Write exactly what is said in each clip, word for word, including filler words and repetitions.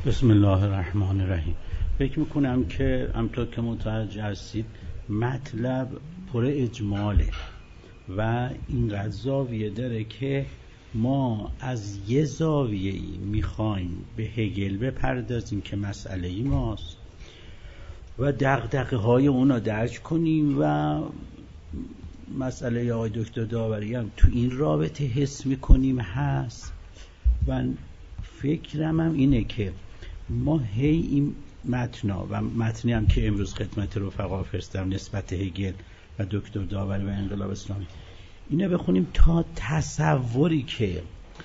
بسم الله الرحمن الرحیم. فکر میکنم که همونطور که متوجه هستید مطلب پر اجماله و اینقدر زاویه داره که ما از یه زاویه‌ای میخوایم به هگل بپردازیم که مسئله ای ماست و دغدغه های اونا درک کنیم و مسئله آقای دکتر داوری هم تو این رابطه حس میکنیم هست. و فکرم هم اینه که ما هی این متنا و متنی هم که امروز خدمت رفقا فرستم نسبت هگل و دکتر داوری و انقلاب اسلامی اینه بخونیم تا تصوری که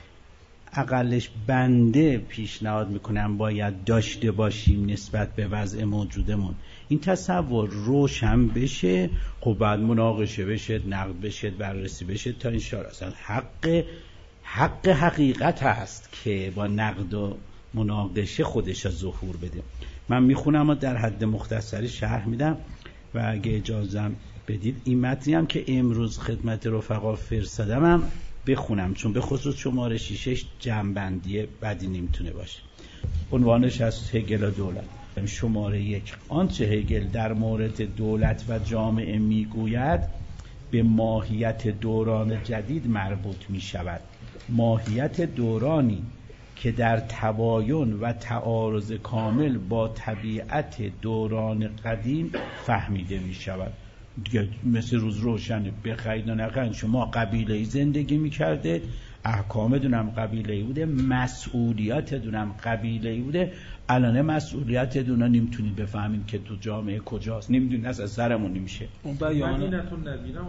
اقلش بنده پیشنهاد میکنم باید داشته باشیم نسبت به وضع موجودمون، این تصور روشن بشه، خب بعد مناقشه بشه، نقد بشه، بررسی بشه تا این شار اصلا حق حق حقیقت هست که با نقد و مناقشه خودش ظهور بده. من میخونم و در حد مختصری شرح میدم و اگه اجازه بدید این متنی هم که امروز خدمت رفقا فرستادم هم بخونم، چون به خصوص شماره شیشش جمع‌بندی بدی نمیتونه باشه. عنوانش از هگل و دولت. شماره یک: آنچه هگل در مورد دولت و جامعه میگوید به ماهیت دوران جدید مربوط میشود. ماهیت دورانی که در تباین و تعارض کامل با طبیعت دوران قدیم فهمیده می شود. دیگه مثل روز روشنه، بخرید و نخرید. شما قبیله‌ای زندگی می کرده، احکام دونم قبیله‌ای بوده، مسئولیت دونم قبیله‌ای بوده. الان مسئولیت دونا نمیتونید بفهمید که تو جامعه کجاست، نمیدونید، از سرمون نمیشه. اون مدینت النبی هم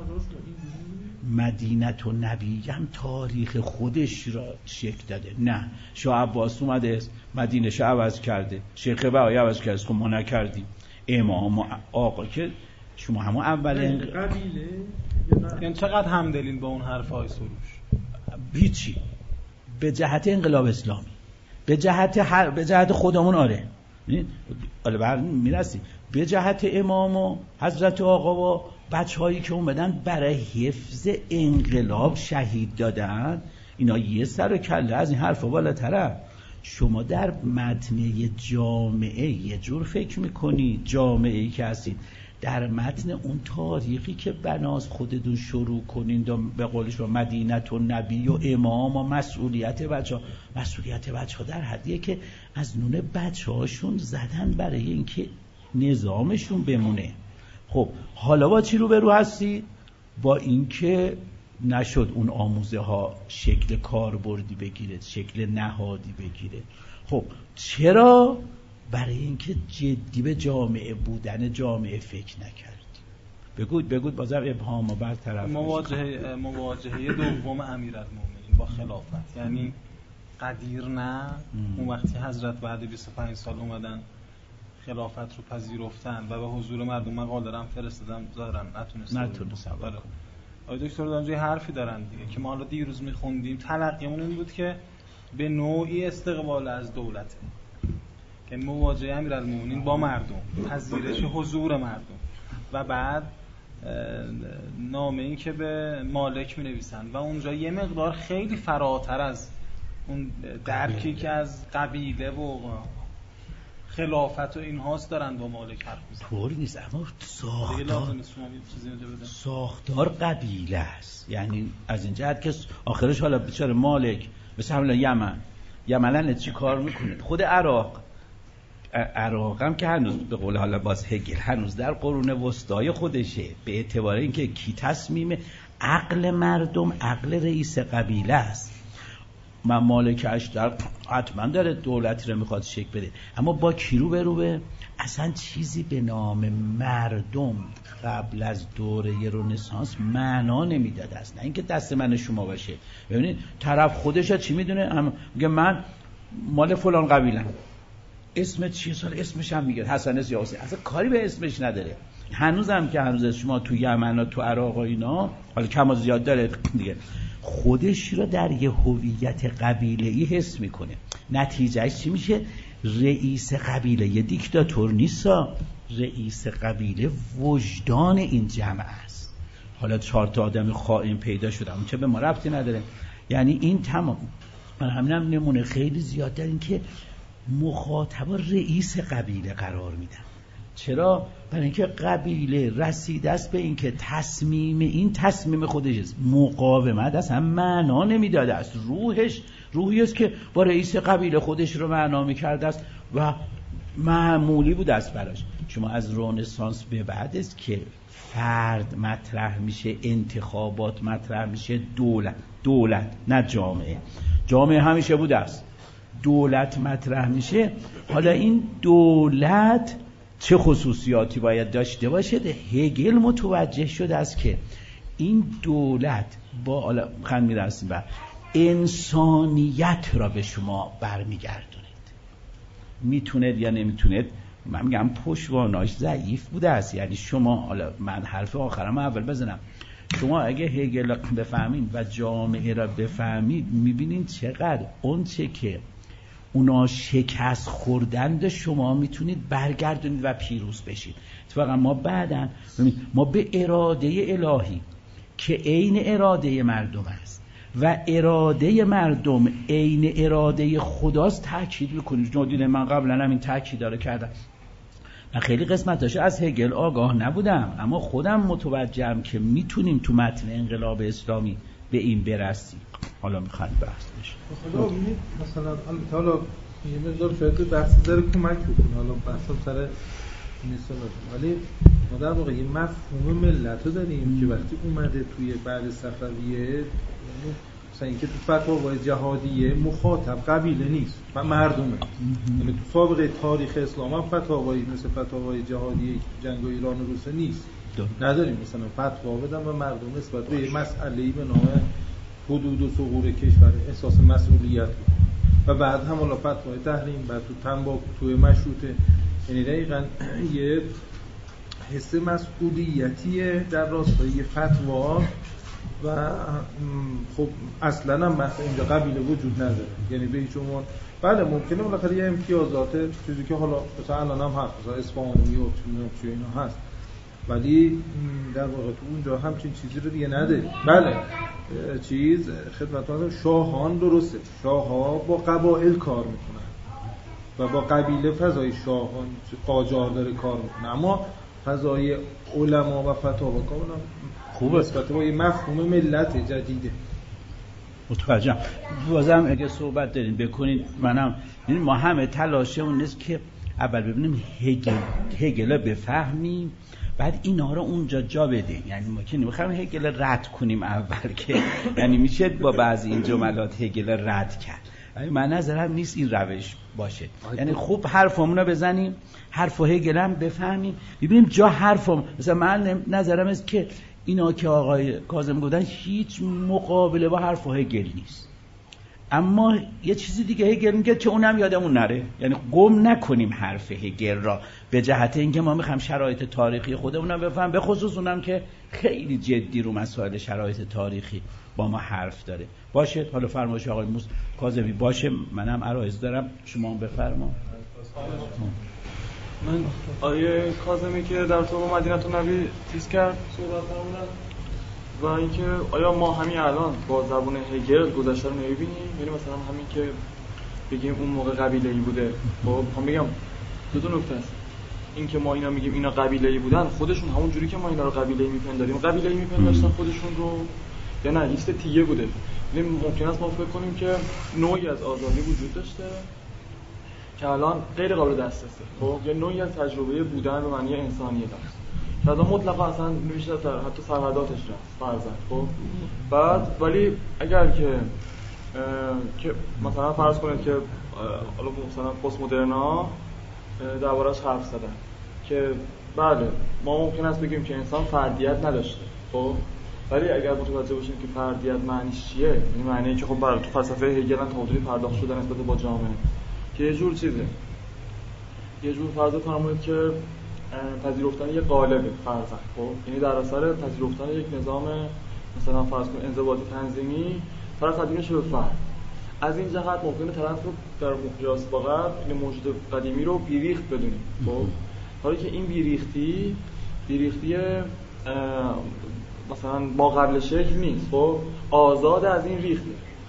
مدینت النبی هم تاریخ خودش را شکل داده. نه، شاه عباس اومده مدینه شو عوض کرده، شیخ بهایی عوض کرده، که ما نکردیم. امام آقا که شما همون اول قبیله یعنی چقدر همدلین با اون حرفای سروش؟ هیچی. به جهت انقلاب اسلامی، به جهت هر به جهت خودمون آره حالا بر میرسیم، به جهت امام و حضرت آقا و بچه‌هایی که اومدن برای حفظ انقلاب شهید دادن، اینا یه سر و کله از این حرفا بالاتره. شما در متن جامعه یه جور فکر میکنی، جامعه‌ای که هستید در متن اون تاریخی که بناز خودتون شروع کنین به قولش با مدینت و نبی و امام و مسئولیت بچه‌ها. مسئولیت بچه‌ها در حدیه که از نون بچه‌هاشون زدن برای اینکه نظامشون بمونه. خب حالا با چی رو برو هستی؟ با اینکه نشد اون آموزه ها شکل کاربردی بگیره، شکل نهادی بگیره. خب چرا؟ برای اینکه جدی به جامعه بودن جامعه فکر نکردی. بگوید بگوید بازم ابهام و برطرف. مواجهه مواجهه دوم امیرالمومنین با خلافت، یعنی قدیر نه ام. اون وقتی حضرت بعد بیست و پنج سال اومدن خلافت رو پذیرفتن و به حضور مردم مقاله دارن فرستادن ظاهرا نتونستن نتونستن آقای دکتر دانجوی حرفی دارن دیگه که ما حالا دیروز میخوندیم، تلقیمون این بود که به نوعی استقبال از دولته، که مواجهه امیرالمومنین با مردم، پذیرش حضور مردم و بعد نامه‌ای که به مالک می‌نویسن و اونجا یه مقدار خیلی فراتر از اون درکی که از قبیله و خلافت و این هاست دارن با مالک حرف میزنن. طوری نیست، اما ساختار ساختار قبیله است. یعنی از این جهت که آخرش حالا بیچاره مالک مثل همون یمن یمن چی کار میکنه؟ خود عراق عراق هم که هنوز به قول حالا باز هگل هنوز در قرون وسطای خودشه، به اعتبار اینکه کی تصمیم عقل مردم، عقل رئیس قبیله است. من مالک اشتر حتما داره دولتی رو میخواد شکل بده، اما با کی رو بروبه؟ اصلا چیزی به نام مردم قبل از دوره رنسانس معنا نمیداد است. نه اینکه دست من شما باشه. ببینید طرف خودش چی میدونه؟ میگه من مال فلان قبیلم، اسم چیه؟ سال اسمش هم میگه حسن یا حسین، اصلا کاری به اسمش نداره. هنوز هم که هنوز شما تو یمن و تو عراق و اینا حالا کم و زیاد داره دیگه، خودش رو در یه هویت قبیله‌ای حس میکنه. نتیجهش چی میشه؟ رئیس قبیله یه دیکتاتور نیست، رئیس قبیله وجدان این جمع است. حالا چهار تا آدم خائن پیدا شده اون چه به ما ربطی نداره. یعنی این تمام. من همینم نمونه خیلی زیاد داریم که مخاطب رئیس قبیله قرار میدن. چرا؟ برای اینکه قبیله رسیده است به اینکه تصمیم این تصمیم خودش است. مقاومت اصلا معنا نمیداده است، روحش روحی است که با رئیس قبیله خودش رو معنا میکرده است و معمولی بود است براش. شما از رنسانس به بعد است که فرد مطرح میشه، انتخابات مطرح میشه، دولت دولت نه جامعه. جامعه همیشه بوده است، دولت مطرح میشه. حالا این دولت چه خصوصیاتی باید داشته باشد؟ هگل متوجه شده است که این دولت با حالا خند میرسیم بر انسانیت را به شما برمیگردونید. میتونید یا نمیتونید، من میگم پشتواناش ضعیف بوده است. یعنی شما، حالا من حرف آخرم اول بزنم، شما اگه هگل بفهمید و جامعه را بفهمید، میبینید چقدر اون چه که اونا شکست خوردند شما میتونید برگردونید و پیروز بشید. اتفاقا ما بعدن ما به اراده الهی که عین اراده مردم است و اراده مردم عین اراده خداست تاکید میکنیم. جدید من قبلا هم این تاکید داره کردم. من خیلی قسمت داشته از هگل آگاه نبودم، اما خودم متوجهم که میتونیم تو متن انقلاب اسلامی به این برسیم. حالا میخوایم بحث بشه. حالا مثلا حالا یه مقدار شاید بحث داره کمک بکنه، حالا بحثم سر نیست، ولی ما در واقع یه مفهوم ملت رو داریم که وقتی اومده توی بعد صفویه، مثلا اینکه تو فتاوای جهادیه مخاطب قبیله نیست و مردمه. یعنی تو سابقه تاریخ اسلام هم فتاوایی مثل فتاوای جهادیه جنگ ایران و روسیه نیست، نداریم. مثلا فتوا بدن و مردم نسبت به یه مسئله‌ای به نام حدود و ثغور کشور احساس مسئولیت و بعد هم حالا فتوای تحریم، بعد تو تنباکو، توی مشروطه. یعنی دقیقاً یه حس مسئولیتیه در راستای فتوا و خب اصلا هم مثلا اینجا قبیله وجود نداره. یعنی به هیچ عنوان بله ممکنه بالاخره یه امتیازات چیزی که حالا مثلا الان هم هست، مثلا اصفهانی و چیزی اینا هست، ولی در واقع تو اونجا همچین چیزی رو دیگه نداره. بله چیز خدمتتون شاهان درسته، شاه‌ها با قبایل کار میکنن و با قبیله فضای شاهان قاجار داره کار میکنه، اما فضای علما و فتاوا کاملا خوبه، نسبت با یه مفهوم ملت جدیده. متوجهم. بازم اگه صحبت دارین بکنین. منم یعنی ما همه تلاشه اون نیست که اول ببینیم هگل هگل بفهمیم، بعد اینا رو اونجا جا بدیم. یعنی ما که نمیخوایم هگل رد کنیم اول، که یعنی میشه با بعضی این جملات هگل رد کرد. ولی من نظرم نیست این روش باشه. یعنی خوب حرفمون رو بزنیم، حرف هگل هم بفهمیم، ببینیم جا حرفم. مثلا من نظرم است که اینا که آقای کاظم گفتن هیچ مقابله با حرف هگل نیست. اما یه چیزی دیگه هگل میگه که اونم یادمون نره، یعنی گم نکنیم حرف هگل را، به جهت اینکه ما میخوایم شرایط تاریخی خودمون رو بفهم، به خصوص اونم که خیلی جدی رو مسائل شرایط تاریخی با ما حرف داره. باشه، حالا فرمایش آقای موسی کاظمی باشه، منم عرایض دارم، شما هم بفرما. من آیه کاظمی که در تو مدینه نبی تیز کرد صحبت فرمودن و اینکه آیا ما همین الان با زبون هگل گذشته رو نمی‌بینیم؟ یعنی مثلا همین که بگیم اون موقع قبیله‌ای بوده. خب من میگم دو تا نکته است. این که ما اینا میگیم اینا قبیله‌ای بودن، خودشون همون جوری که ما اینا رو قبیله‌ای میپنداریم قبیله‌ای میپنداشتن خودشون رو، یا نه لیست تیه بوده. یعنی ممکن است ما فکر کنیم که نوعی از آزادی وجود داشته که الان غیر قابل دسترسه. خب یه نوعی از تجربه بودن به معنی انسانیت است که از مطلقا اصلا نمیشه حتی سرحداتش رفت فرضاً. خب بعد ولی اگر که که مثلا فرض کنید که حالا مثلا پست مدرنا دربارش حرف زدن که بله ما ممکن است بگیم که انسان فردیت نداشته. خب ولی اگر متوجه باشیم که فردیت معنیش چیه، یعنی معنی که خب برای تو فلسفه هگل هم تعادلی پرداخت شده نسبت با جامعه که یه جور چیزه، یه جور فرض فرمایید که پذیرفتن یه قالبه فرضاً. خب یعنی در اثر پذیرفتن یک نظام مثلا فرض کنید انضباطی تنظیمی طرف تبدیل میشه به فرد. از این جهت ممکنه طرف رو در مقیاس با قبل این موجود قدیمی رو بیریخت بدونیم. خب حالا که این بیریختی بیریختی مثلا با قبل شکل نیست، خب آزاد از این ریخته.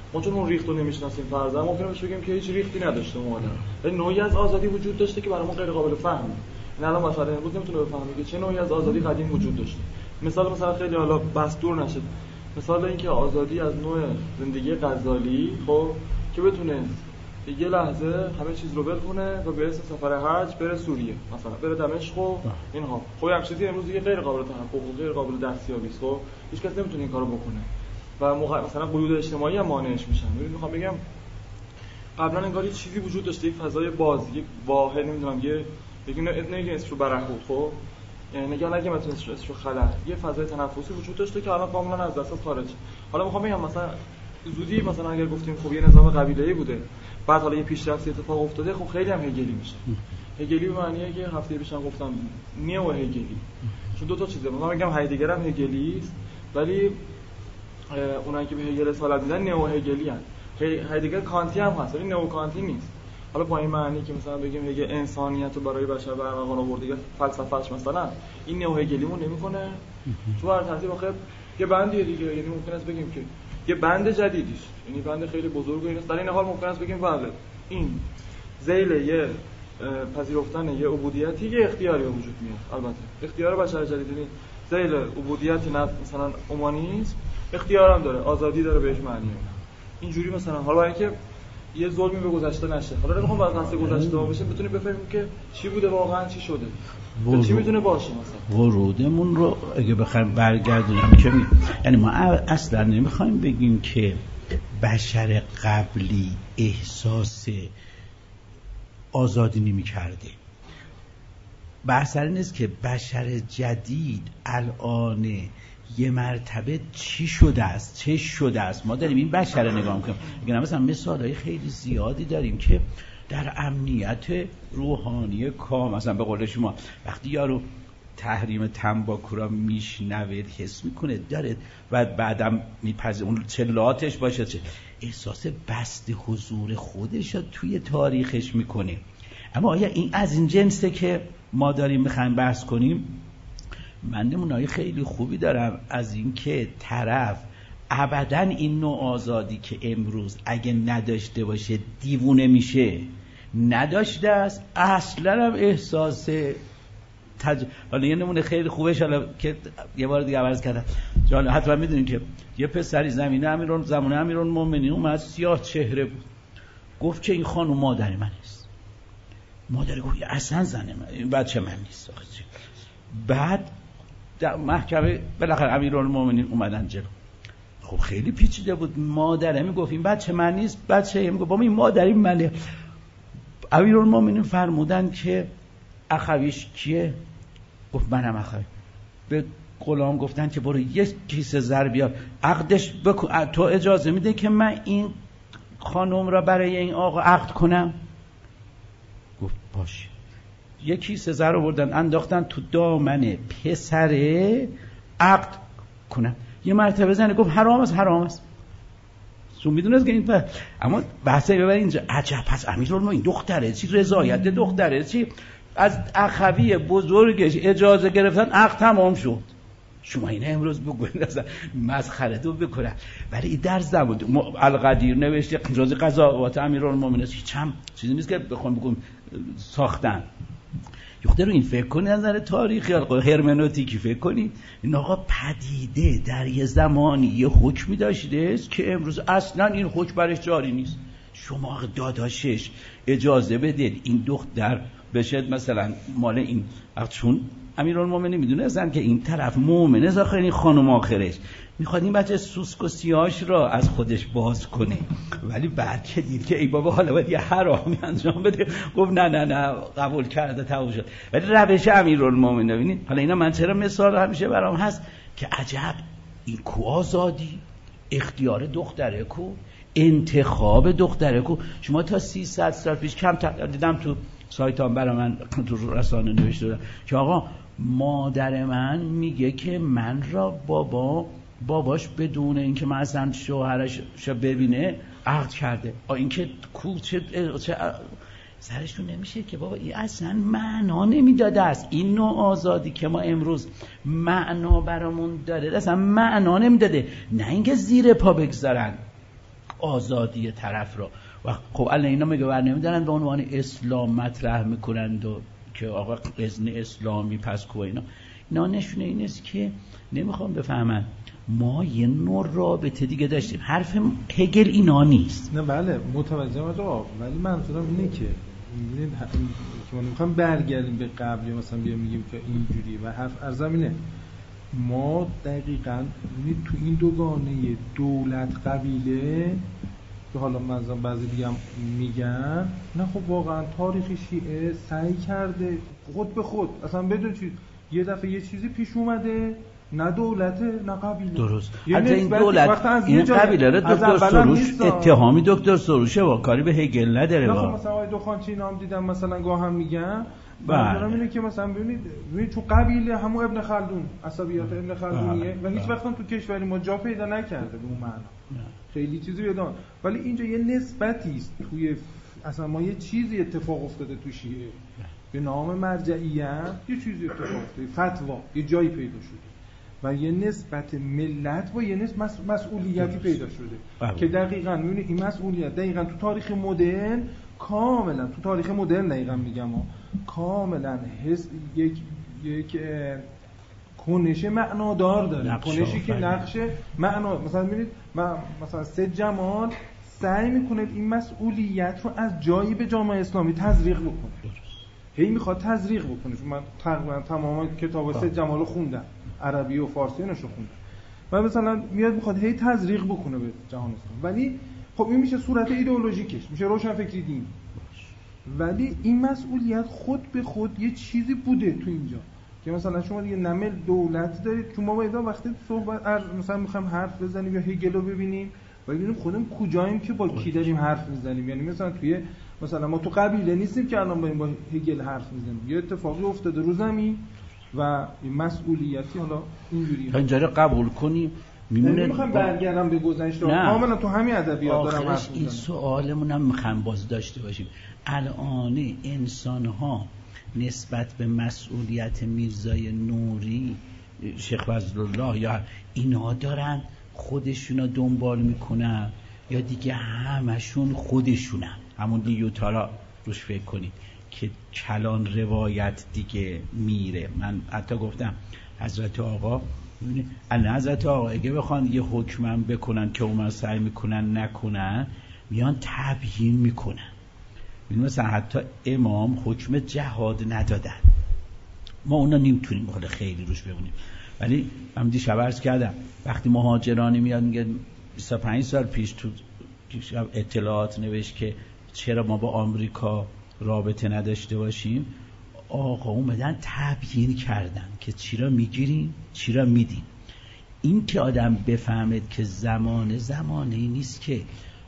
ما چون اون ریخت رو نمیشناسیم فرضاً ممکنه بهش بگیم که هیچ ریختی نداشته اون آدم، ولی نوعی از آزادی وجود داشته که برای ما غیر قابل فهمه. این الان مثلا امروز نمیتونه بفهمه که چه نوعی از آزادی قدیم وجود داشته. مثال مثلا خیلی حالا بس دور نشه، مثال اینکه آزادی از نوع زندگی غزالی، خب که بتونه یه لحظه همه چیز رو ول کنه و به اسم سفر حج بره سوریه، مثلا بره دمشق و اینها. خب این چیزی امروز دیگه غیر قابل تحقق و غیر قابل دستیابی است. خب هیچ کس نمیتونه این کارو بکنه و موقع مثلا قیود اجتماعی هم مانعش میشن. ببین میخوام بگم قبلا انگار یه چیزی وجود داشته، یک فضای باز، یک واحد، نمیدونم یه بگیم نمیگم اسمشو برهوت، خب یعنی نگاه نگم مثلا اسمشو خلأ، یه فضای تنفسی وجود داشته که الان کاملا از دست خارج. حالا میخوام بگم مثلا زودی مثلا اگر گفتیم خب یه نظام قبیله‌ای بوده، بعد حالا یه پیشرفتی اتفاق افتاده، خب خیلی هم هگلی میشه. هگلی به معنیه که هفته پیشم گفتم نیو هگلی، چون دو تا چیزه. من میگم هایدگر هم هگلی است، ولی اونایی که به هگل اصالت میدن نیو هگلی ان. هایدگر کانتی هم هست ولی نیو کانتی نیست. حالا با این معنی که مثلا بگیم هگل انسانیت رو برای بشر برمغان آورده یا فلسفه‌اش مثلا این نیو هگلیمون نمیکنه، تو هر ترتیب آخه یه بندیه دیگه. یعنی ممکن است بگیم که یه بند جدیدی است، یعنی بند خیلی بزرگی است. در این حال ممکن است بگیم بله این ذیل یه پذیرفتن یه عبودیتی، یه اختیاری وجود میاد. البته اختیار بشر جدید یعنی ذیل عبودیتی نه مثلا اومانیسم، اختیار هم داره، آزادی داره بهش معنیه. اینجوری مثلا حالا برای اینکه یه ظلمی به گذشته نشه، حالا نمیخوام بعد قصه گذشته ما بشه، بتونیم بفهمیم که چی بوده واقعا، چی شده و چی میتونه باشه. مثلا ورودمون رو اگه بخوایم برگردونیم که می... یعنی ما اصلا نمیخوایم بگیم که بشر قبلی احساس آزادی نمی‌کرده. بحث این نیست که بشر جدید الان یه مرتبه چی شده است، چه شده است. ما داریم این بشر رو نگاه می‌کنیم. میگم مثلا مثالای خیلی زیادی داریم که در امنیت روحانی کام، مثلا به قول شما وقتی یارو تحریم تنباکو را میشنوه حس میکنه داره و بعدم میپذه اون چه لاتش باشه، چه احساس بسته حضور خودش رو توی تاریخش میکنه. اما آیا این از این جنسه که ما داریم میخوایم بحث کنیم؟ من نمونه‌های خیلی خوبی دارم از این که طرف ابداً این نوع آزادی که امروز اگه نداشته باشه دیوونه میشه نداشته است، اصلا هم احساس تج... حالا یه نمونه خیلی خوبش حالا که یه بار دیگه عرض کردم، جان حتما میدونین که یه پسری زمینه امیرون زمانه امیرالمومنین اومد، سیاه چهره بود، گفت که این خانم مادر من است. مادر گفت اصلا زن من، این بچه من نیست. بعد در محکمه بالاخره امیرالمومنین اومدن جلو، خب خیلی پیچیده بود. مادره میگفت این بچه من نیست، بچه میگفت بابا این مادری منه. امیرالمومنین فرمودن که اخویش کیه؟ گفت منم اخوی. به غلام گفتن که برو یک کیسه زر بیار عقدش بکن، تو اجازه میده که من این خانم را برای این آقا عقد کنم؟ گفت باشه. یک کیسه زر رو بردن انداختن تو دامن پسره عقد کنن. یه مرتبه زنه گفت حرام است، حرام است. تو میدونست که این پر. اما بحثی ببر اینجا عجب پس امیرالمومنین دختره چی، رضایت دختره چی، از اخوی بزرگش اجازه گرفتن عقد تمام شد. شما این امروز بگوید اصلا مسخره تو بکنن، ولی در زمان القدیر نوشته جز قضاوات امیرالمومنین هیچ هم چیزی نیست که بخوام بگم ساختن. یخته رو این فکر کنی از نظر تاریخی هرمنوتیکی فکر کنی این آقا پدیده در یه زمانی یه حکمی داشته است که امروز اصلا این حکم برش جاری نیست. شما داداشش اجازه بدید این دختر بشه مثلا مال این، چون امیرالمومنین میدونه اصلا که این طرف مومنه از آخر این خانم آخرش میخواد این بچه سوسک و سیاش را از خودش باز کنه، ولی بعد که دید که ای بابا حالا باید یه حرامی انجام بده گفت نه نه نه قبول کرده تموم شد. ولی روش امیرالمومنین ببینید، حالا اینا من چرا مثال همیشه برام هست که عجب این کو آزادی، اختیار دختره کو، انتخاب دختره کو. شما تا سیصد سال پیش کم تا دیدم تو سایتام برای من تو رسانه نوشته دادم که آقا مادر من میگه که من را بابا باباش بدون اینکه من اصلا شوهرش شو ببینه عقد کرده. این که کو چه چه سرشون نمیشه که بابا این اصلا معنا نمیداده است. این نوع آزادی که ما امروز معنا برامون داره اصلا معنا نمیداده، نه اینکه زیر پا بگذارن. آزادی طرف را. و خب الان اینا میگه بر نمیدارن به عنوان اسلام مطرح میکنند و که آقا اذن اسلامی پس کو اینا. اینا نشونه این است که نمیخوام بفهمن ما یه نوع رابطه دیگه داشتیم. حرف هگل اینا نیست. نه بله متوجهم آقا، ولی منظورم اینه که می‌بینید که ما نمیخوام برگردیم به قبل یا مثلا بیایم میگیم که اینجوری و حرف ارزم اینه ما دقیقاً تو این دوگانه دولت قبیله که حالا مثلا بعضی دیگه هم میگن نه خب واقعا تاریخ شیعه سعی کرده خود به خود اصلا بدون چیز یه دفعه یه چیزی پیش اومده، نه دولت نه قبیله. درست. حتی این دولت این قبیله رو دکتر سروش اتهامی دکتر سروشه با کاری به هگل نداره. نه خب مثلا آقای دخانچی نام دیدم مثلا گاه هم میگن منظورم اینه که مثلا ببینید ببینید تو قبیله همون ابن خلدون عصبیات ابن خلدونیه و هیچ وقت تو کشوری ما جا پیدا نکرده به اون معنا. خیلی چیزی پیدا، ولی اینجا یه نسبتی است توی اصلا ما یه چیزی اتفاق افتاده تو شیعه به نام مرجعیت، یه چیزی اتفاق افتاده، فتوا یه جایی پیدا شده و یه نسبت ملت و یه نسبت مسئولیتی پیدا شده بله. که دقیقاً می‌بینی این مسئولیت دقیقاً تو تاریخ مدرن کاملا تو تاریخ مدرن دقیقاً میگم ها کاملا حس یک یک کنش معنادار داره، کنشی که نقش معنا مثلا می‌بینید مثلا سید جمال سعی میکنه این مسئولیت رو از جایی به جامعه اسلامی تزریق بکنه، هی میخواد تزریق بکنه. من تقریبا تمام کتاب سید جمال رو خوندم، عربی و فارسی نشو خوندم و مثلا میاد میخواد هی تزریق بکنه به جهان اسلام، ولی خب این میشه صورت ایدئولوژیکش، میشه روشنفکری دین. ولی این مسئولیت خود به خود یه چیزی بوده تو اینجا که مثلا شما دیگه نمل دولت دارید که ما باید وقتی صحبت مثلا میخوایم حرف بزنیم یا هگل رو ببینیم و ببینیم خودمون کجاییم که با کی داریم حرف میزنیم. یعنی مثلا توی مثلا ما تو قبیله نیستیم که الان با این با هگل حرف میزنیم، یه اتفاقی افتاده رو زمین و این مسئولیتی حالا اینجوریه. اینجوری قبول کنیم میمونه. نمیخوام برگردم به گذشته، کاملا تو همین ادبیات دارم حرف میزنم. این سوالمون هم میخوام باز داشته باشیم. الان انسان ها نسبت به مسئولیت میرزای نوری، شیخ فضلالله یا اینا دارن خودشونا دنبال میکنن یا دیگه همشون خودشونن؟ همون نیوتارا روش فکر کنید که کلان روایت دیگه میره. من حتی گفتم حضرت آقا الان حضرت آقا اگه بخوان یه حکمم بکنن که اومن سعی میکنن نکنن میان تبیین میکنن. مثلا حتی امام حکم جهاد ندادن، ما اونا نمیتونیم بخواد خیلی روش بمونیم. ولی من دیشب عرض کردم وقتی مهاجرانی میاد میگه بیست و پنج سال پیش تو اطلاعات نوشت که چرا ما با آمریکا رابطه نداشته باشیم، آقا اومدن تبیین کردن که چی را میگیریم چی را میدیم. این که آدم بفهمد که زمانه زمانه ای نیست که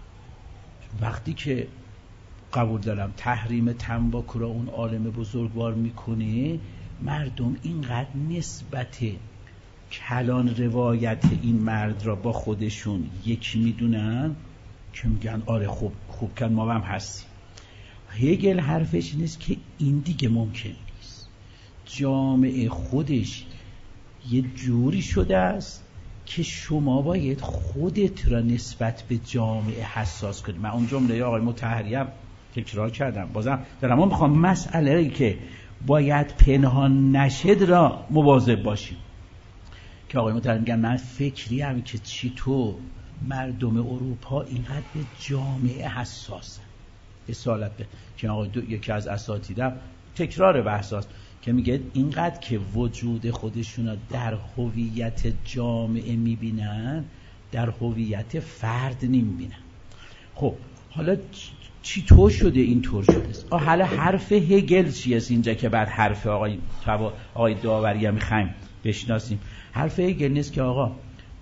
وقتی که قبول دارم تحریم تنباکو را اون عالم بزرگوار میکنه، مردم اینقدر نسبت کلان روایت این مرد را با خودشون یکی میدونن که میگن آره خوب خوب کن ما هم هستیم. هگل حرفش نیست که این دیگه ممکن نیست. جامعه خودش یه جوری شده است که شما باید خودت را نسبت به جامعه حساس کنید. من اون جمله آقای مطهری هم تکرار کردم، بازم دارم من میخوام مسئله که باید پنهان نشد را مواظب باشیم. که آقای مطهری میگن من فکری هم که چی تو مردم اروپا اینقدر به جامعه حساسن. اصالت به که آقای دو یکی از اساتیدم تکرار بحثاست که میگه اینقدر که وجود خودشون در هویت جامعه میبینن در هویت فرد نمیبینن. خب حالا چی طور شده این طور شده است؟ حالا حرف هگل چیه است اینجا که بعد حرف آقای آقای داوری هم میخوایم بشناسیم؟ حرف هگل نیست که آقا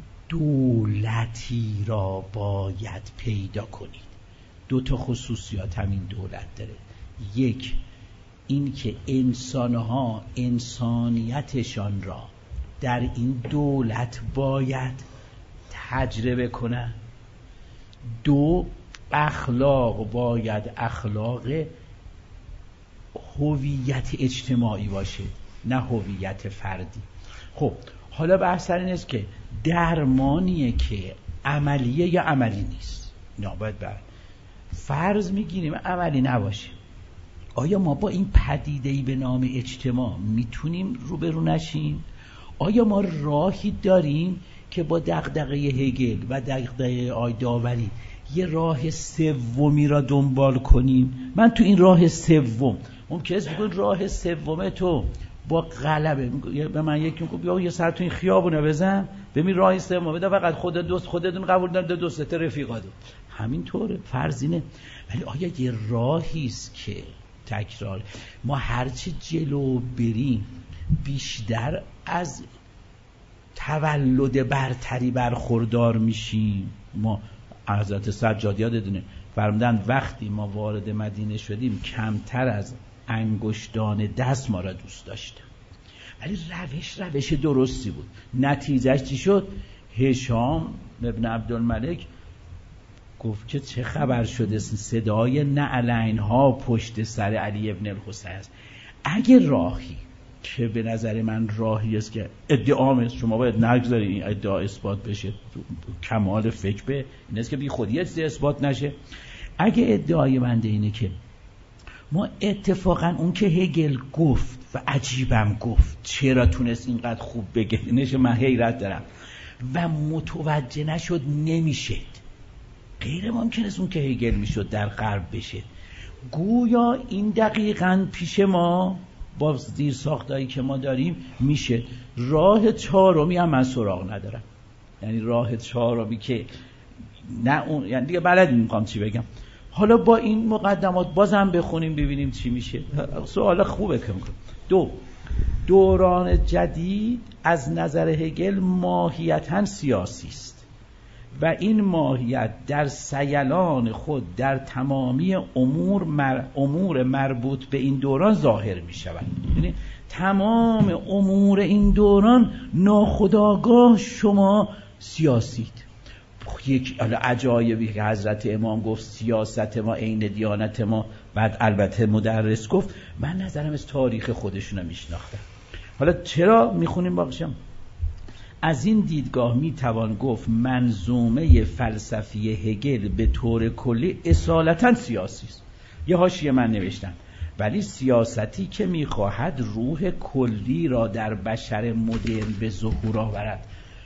دولتی را باید پیدا کنید. دو تا خصوصیات همین دولت داره. یک این که انسانها انسانیتشان را در این دولت باید تجربه کنن. دو اخلاق باید اخلاق هویت اجتماعی باشه نه هویت فردی. خب حالا بحث این است که درمانیه که عملیه یا عملی نیست. نه باید بر فرض میگیریم عملی نباشه. آیا ما با این پدیده‌ای به نام اجتماع میتونیم روبرو نشیم؟ آیا ما راهی داریم که با دغدغه هگل و دغدغه آی داوری یه راه سومی را دنبال کنیم؟ من تو این راه سوم ممکنه است بگم راه سوم تو با غلبه به من یکی میگه بیا یه سر تو این خیابونه بزن ببین راه سوم بده فقط خودت دوست خودتون قبول دارید دوست رفیقات همین طوره فرض اینه. ولی آیا یه راهی است که تکرار ما هرچی جلو بریم بیشتر از تولد برتری برخوردار میشیم؟ ما حضرت سجادیات دونه فرمودن وقتی ما وارد مدینه شدیم کمتر از انگشتان دست ما را دوست داشتن، ولی روش روش درستی بود. نتیجهش چی شد؟ هشام ابن عبدالملک گفت که چه خبر شده صدای نعلین ها پشت سر علی ابن الحسین است. اگه راهی که به نظر من راهی است که ادعام است، شما باید نگذاری این ادعا اثبات بشه، کمال فکر به این است که بی خودی اثبات نشه. اگه ادعای من اینه که ما اتفاقا اون که هگل گفت و عجیبم گفت چرا تونست اینقدر خوب بگه اینش من حیرت دارم و متوجه نشد نمیشه، غیر ممکن است اون که هگل میشد در غرب بشه. گویا این دقیقاً پیش ما با زیر ساختایی که ما داریم میشه. راه چهارمی هم من سراغ ندارم، یعنی راه چهارمی که نه اون، یعنی دیگه بلد نمیخوام چی بگم. حالا با این مقدمات بازم بخونیم ببینیم چی میشه. سوال خوبه که میکنم. دو دوران جدید از نظر هگل ماهیتاً سیاسی است و این ماهیت در سیلان خود در تمامی امور مر... امور مربوط به این دوران ظاهر می شود. یعنی تمام امور این دوران ناخودآگاه شما سیاسید. یک عجایبی که حضرت امام گفت سیاست ما عین دیانت ما، بعد البته مدرس گفت، من نظرم از تاریخ خودشون رو میشناختم. حالا چرا میخونیم باقشم؟ از این دیدگاه میتوان گفت منظومه فلسفی هگل به طور کلی اصالتا سیاسی است. یه حاشیه من نوشتم، ولی سیاستی که میخواهد روح کلی را در بشر مدرن به ظهور آورد.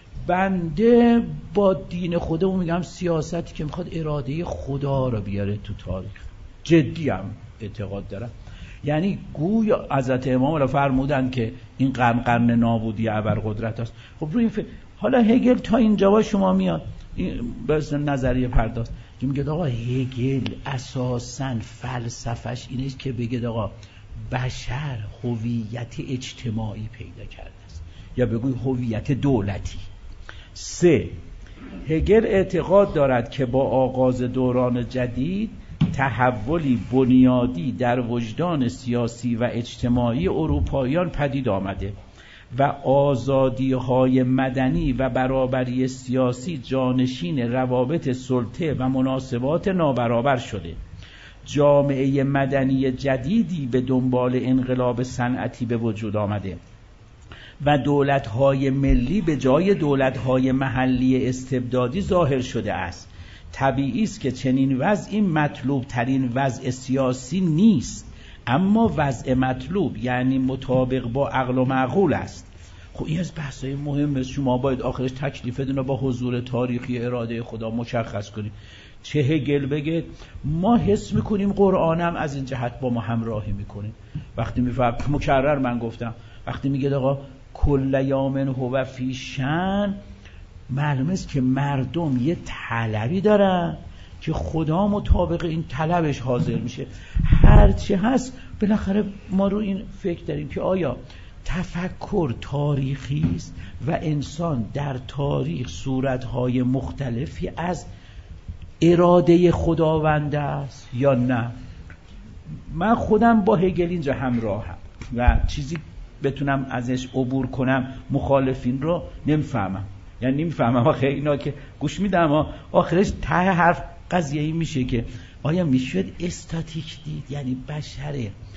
بنده با دین خودمون میگم سیاستی که میخواد اراده خدا را بیاره تو تاریخ. جدی هم اعتقاد دارم. یعنی گویا حضرت امام را فرمودن که این قرن قرن نابودی ابرقدرت است. خب روی این ف... حالا هگل تا اینجا با شما میاد این بس نظریه پرداز که میگه آقا هگل اساساً فلسفش اینه که بگه آقا بشر هویت اجتماعی پیدا کرده است، یا بگوی هویت دولتی. سه، هگل اعتقاد دارد که با آغاز دوران جدید تحولی بنیادی در وجدان سیاسی و اجتماعی اروپاییان پدید آمده و آزادی‌های مدنی و برابری سیاسی جانشین روابط سلطه و مناسبات نابرابر شده. جامعه مدنی جدیدی به دنبال انقلاب صنعتی به وجود آمده و دولت‌های ملی به جای دولت‌های محلی استبدادی ظاهر شده است. طبیعی است که چنین وضعی مطلوب ترین وضع سیاسی نیست، اما وضع مطلوب یعنی مطابق با عقل و معقول است. خب این از بحث‌های مهم است. شما باید آخرش تکلیفتون رو با حضور تاریخی اراده خدا مشخص کنید. چه هگل بگه ما حس میکنیم قرآنم از این جهت با ما همراهی میکنه. وقتی میفهم مکرر من گفتم وقتی میگه آقا کل یومن هو فی شأن، معلومه است که مردم یه طلبی دارن که خدا مطابق این طلبش حاضر میشه. هرچی هست بالاخره ما رو این فکر داریم که آیا تفکر تاریخی است و انسان در تاریخ صورتهای مختلفی از اراده خداوند است یا نه. من خودم با هگل اینجا همراهم و چیزی بتونم ازش عبور کنم مخالفین رو نمیفهمم. یعنی نمیفهمم آخه اینا که گوش میدم آخرش ته حرف قضیه‌ای میشه که آیا میشد استاتیک دید؟ یعنی بشر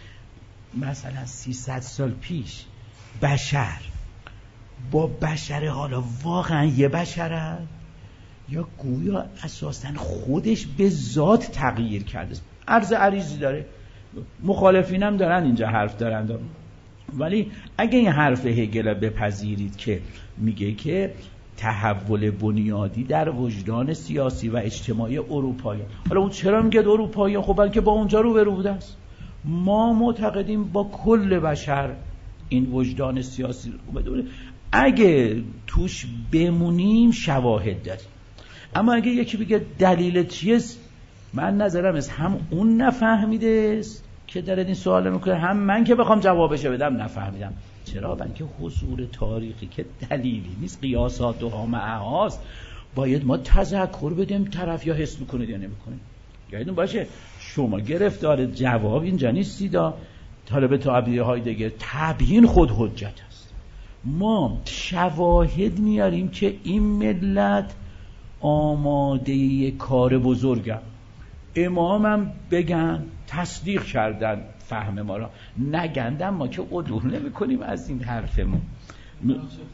مثلا سیصد سال پیش بشر با بشر حالا واقعا یه بشر هست یا گویا اساساً خودش به ذات تغییر کرده. عرض عریضی داره، مخالفینم دارن اینجا حرف دارن، ولی اگه این حرف هگل بپذیرید که میگه که تحول بنیادی در وجدان سیاسی و اجتماعی اروپاییان، حالا اون چرا میگه اروپاییان؟ خب بلکه با اونجا رو برو بوده است. ما معتقدیم با کل بشر این وجدان سیاسی رو بدونه، اگه توش بمونیم شواهد داریم. اما اگه یکی بگه دلیل چیست، من نظرم است هم اون نفهمیده است که داره این سوال میکنه، هم من که بخوام جوابشو بدم نفهمیدم. چرا؟ بلکه حضور تاریخی که دلیلی نیست، قیاسات و هامعهاست، باید ما تذکر بدیم طرف یا حس میکنه یا نمیکنه. یادتون باشه شما گرفتار جواب اینجا نیستید. طالب تعبیه های دیگه تبیین خود حجت است. ما شواهد میاریم که این ملت آماده کار بزرگم، امامم بگن تصدیق کردن فهم ما را، نگندم ما که عدول نمی کنیم از این حرفمون. م...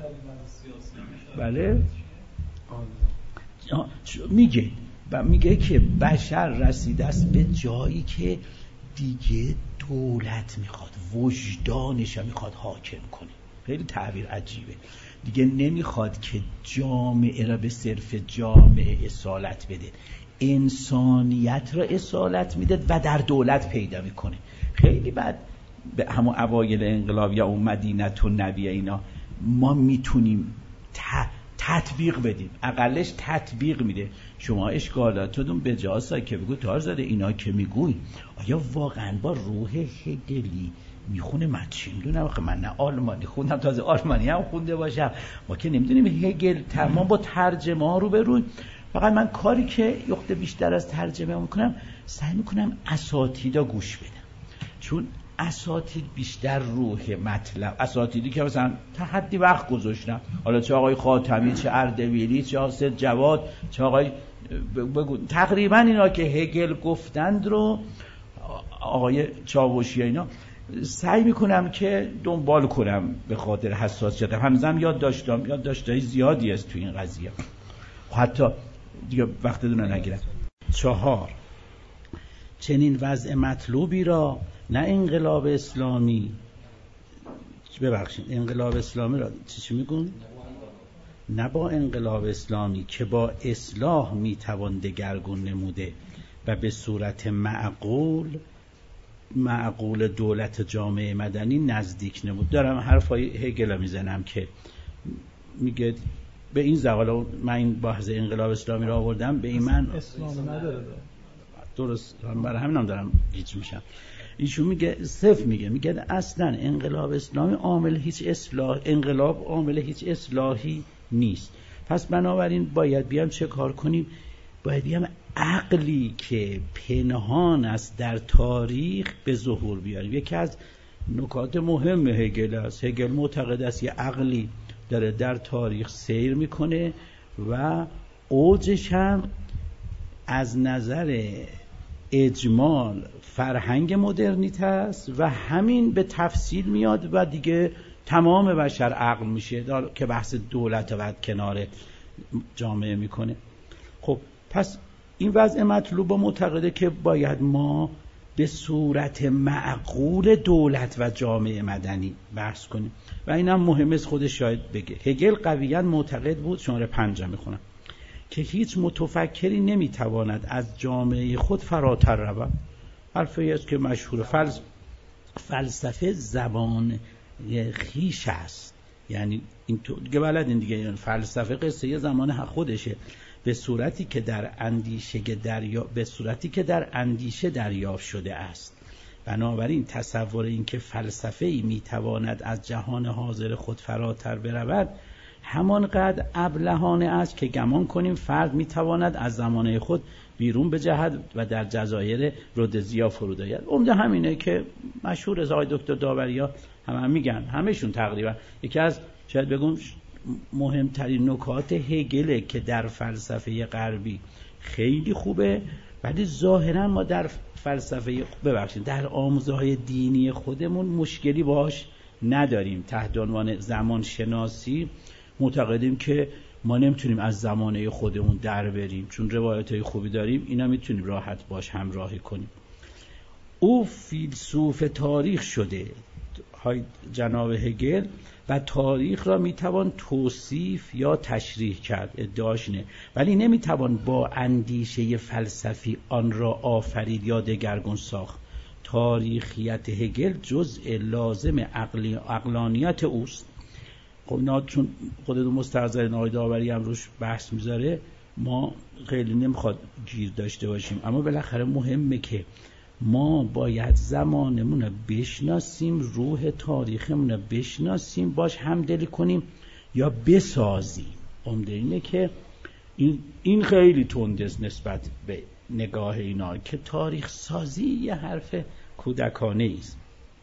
بله میگه و میگه که بشر رسیده است به جایی که دیگه دولت میخواد، وجدانش میخواد حاکم کنه. خیلی تعبیر عجیبه. دیگه نمیخواد که جامعه را به صرف جامعه اصالت بده، انسانیت را اصالت میده و در دولت پیدا میکنه. خیلی بعد به همون اوایل انقلاب یا اون مدینه النبی اینا ما میتونیم تطبیق بدیم، اقلش تطبیق میده. شما اشکالاتتون به جاسا که بگو تارزاده اینا که میگوی آیا واقعا با روح هگلی میخونه؟ من چی میدونم، من نه آلمانی خوندم، تازه آلمانی هم خونده باشم، ما که نمیدونیم. هگل تمام با ترجمه ها رو بروی. فقط من کاری که یخته بیشتر از ترجمه میکنم، سعی میکنم اساتیدا گوش بدم، چون اساتید بیشتر روح مطلب، اساتیدی که مثلا تحدی وقت گذاشتم، حالا چه آقای خاتمی، چه اردبیلی، چه حاسد جواد، چه آقای بگو تقریبا اینا که هگل گفتند رو، آقای چاوشی اینا، سعی میکنم که دنبال کنم به خاطر حساسیت. همزم یاد داشتم، یاد داشتهای زیادی است تو این قضیه، حتی دیگه وقت دونه نگیرم. چهار، چنین وضع مطلوبی را نه انقلاب اسلامی، ببخشید انقلاب اسلامی را چی چی میگون؟ نه با انقلاب اسلامی که با اصلاح میتوان دگرگون نموده و به صورت معقول معقول دولت جامعه مدنی نزدیک نمود. دارم حرفای هگل میزنم که میگه به این زغالا، من این بحث انقلاب اسلامی را آوردم به این من اسلام نداره، درست، برای همینم دارم گیج میشم. ایشون میگه صفر میگه میگه اصلا انقلاب اسلامی عامل هیچ اصلاح، انقلاب عامل هیچ اصلاحی نیست. پس بنابراین باید بیام چه کار کنیم؟ باید بیام عقلی که پنهان است در تاریخ به ظهور بیاریم. یکی از نکات مهم هگل است. هگل معتقد است یه عقلی داره در تاریخ سیر میکنه و اوجش هم از نظر اجمال فرهنگ مدرنیته است و همین به تفصیل میاد و دیگه تمام بشر عقل میشه که بحث دولت و کنار جامعه میکنه. خب پس این وضع مطلوب معتقده که باید ما به صورت معقول دولت و جامعه مدنی بحث کنیم و اینم مهم است خودش شاید بگه. هگل قویاً معتقد بود، شماره پنجم میخونم، که هیچ متفکری نمیتواند از جامعه خود فراتر رود. حرفی است که مشهور، فلس... فلسفه زبان خیش است، یعنی این تو دیگه بلدین دیگه، فلسفه قصه زمان خودشه. به صورتی که در اندیشه دریا به صورتی که در اندیشه دریافت شده است. بنابراین تصور این که فلسفه‌ای میتواند از جهان حاضر خود فراتر برود همانقدر ابلهانه است که گمان کنیم فرد میتواند از زمانه خود بیرون بجهد و در جزایر رودزیا فرود آید. عمده همینه که مشهور از آقای دکتر داوریا هم, هم میگن، همشون تقریبا. یکی از شاید بگم مهمترین نکات هگله که در فلسفه غربی خیلی خوبه، ولی ظاهرا ما در فلسفه ببخشید در آموزه‌های دینی خودمون مشکلی باش نداریم. تحت عنوان زمان شناسی معتقدیم که ما نمیتونیم از زمانه خودمون در بریم، چون روایت‌های خوبی داریم، اینا میتونیم راحت باش همراهی کنیم. او فیلسوف تاریخ شده، های جناب هگل، و تاریخ را میتوان توصیف یا تشریح کرد، ادعاش اینه، ولی نمیتوان با اندیشه فلسفی آن را آفرید یا دگرگون ساخت. تاریخیت هگل جزء لازم عقلی عقلانیت اوست. خب اینا چون خودتون مستحضرین آقای داوری هم روش بحث میذاره، ما خیلی نمیخواد گیر داشته باشیم، اما بالاخره مهمه که ما باید زمانمون رو بشناسیم، روح تاریخمون رو بشناسیم، باش همدلی کنیم یا بسازیم. عمده اینه که این, این خیلی تندست نسبت به نگاه اینا که تاریخ سازی یه حرف کودکانه است.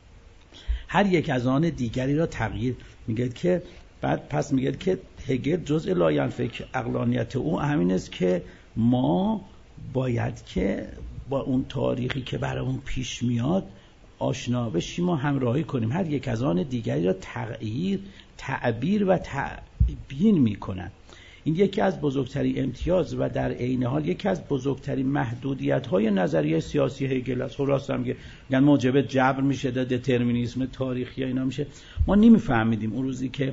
هر یک از آن دیگری را تغییر میگه که بعد پس میگه که هگل جزء لاینفک عقلانیت او همین است که ما باید که با اون تاریخی که برامون پیش میاد آشنا بشیم و همراهی کنیم. هر یک از آن دیگری را تغییر، تعبیر و تبیین میکنن. این یکی از بزرگترین امتیاز و در عین حال یکی از بزرگترین محدودیت‌های نظریه سیاسی هگل است. خلاص هم که یعنی موجب جبر میشه، ده دترمینیسم تاریخی اینا میشه. ما نمیفهمیدیم اون روزی که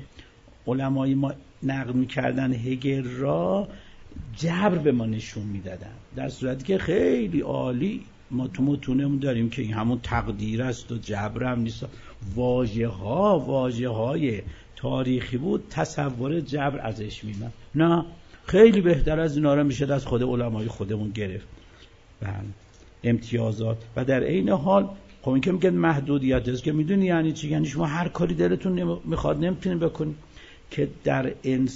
علمای ما نقد میکردن هگل را جبر به ما نشون میدادن، در صورتی که خیلی عالی ما تو متونمون داریم که این همون تقدیر است و جبر هم نیست. واژه ها واژه های تاریخی بود، تصور جبر ازش میمد. نه، خیلی بهتر از اینا رو میشه از خود علمای خودمون گرفت. بله، امتیازات و در عین حال خب این که میگن محدودیت است که میدونی یعنی چی؟ یعنی شما هر کاری دلتون میخواد نمیتونید بکنید، که در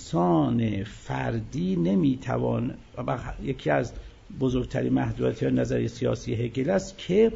انسان فردی نمیتوان. یکی از بزرگترین محدودیت‌های نظریه سیاسی هگل است که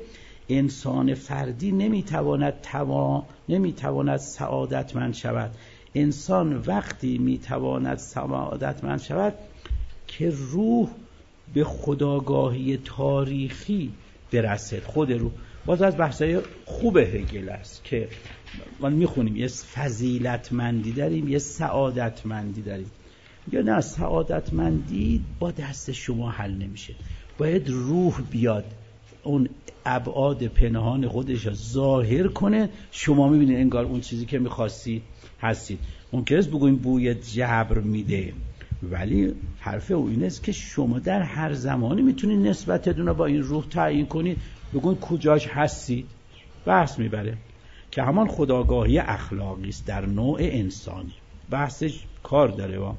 انسان فردی نمیتواند توا... نمیتواند سعادتمند شود. انسان وقتی میتواند سعادتمند شود که روح به خودآگاهی تاریخی برسد. خود روح باز از بحثای خوب هگل است که ما میخونیم یه فضیلتمندی داریم، یه سعادتمندی داریم. یا نه، سعادتمندی با دست شما حل نمیشه، باید روح بیاد اون ابعاد پنهان خودش رو ظاهر کنه، شما میبینید انگار اون چیزی که میخواستی هستید. ممکنه است بگویم بوی جبر میده، ولی حرف او این است که شما در هر زمانی میتونید نسبتتون رو با این روح تعیین کنید، بگوین کجاش هستید. بحث میبره که همان خودآگاهی اخلاقی است در نوع انسانی. بحثش کار داره با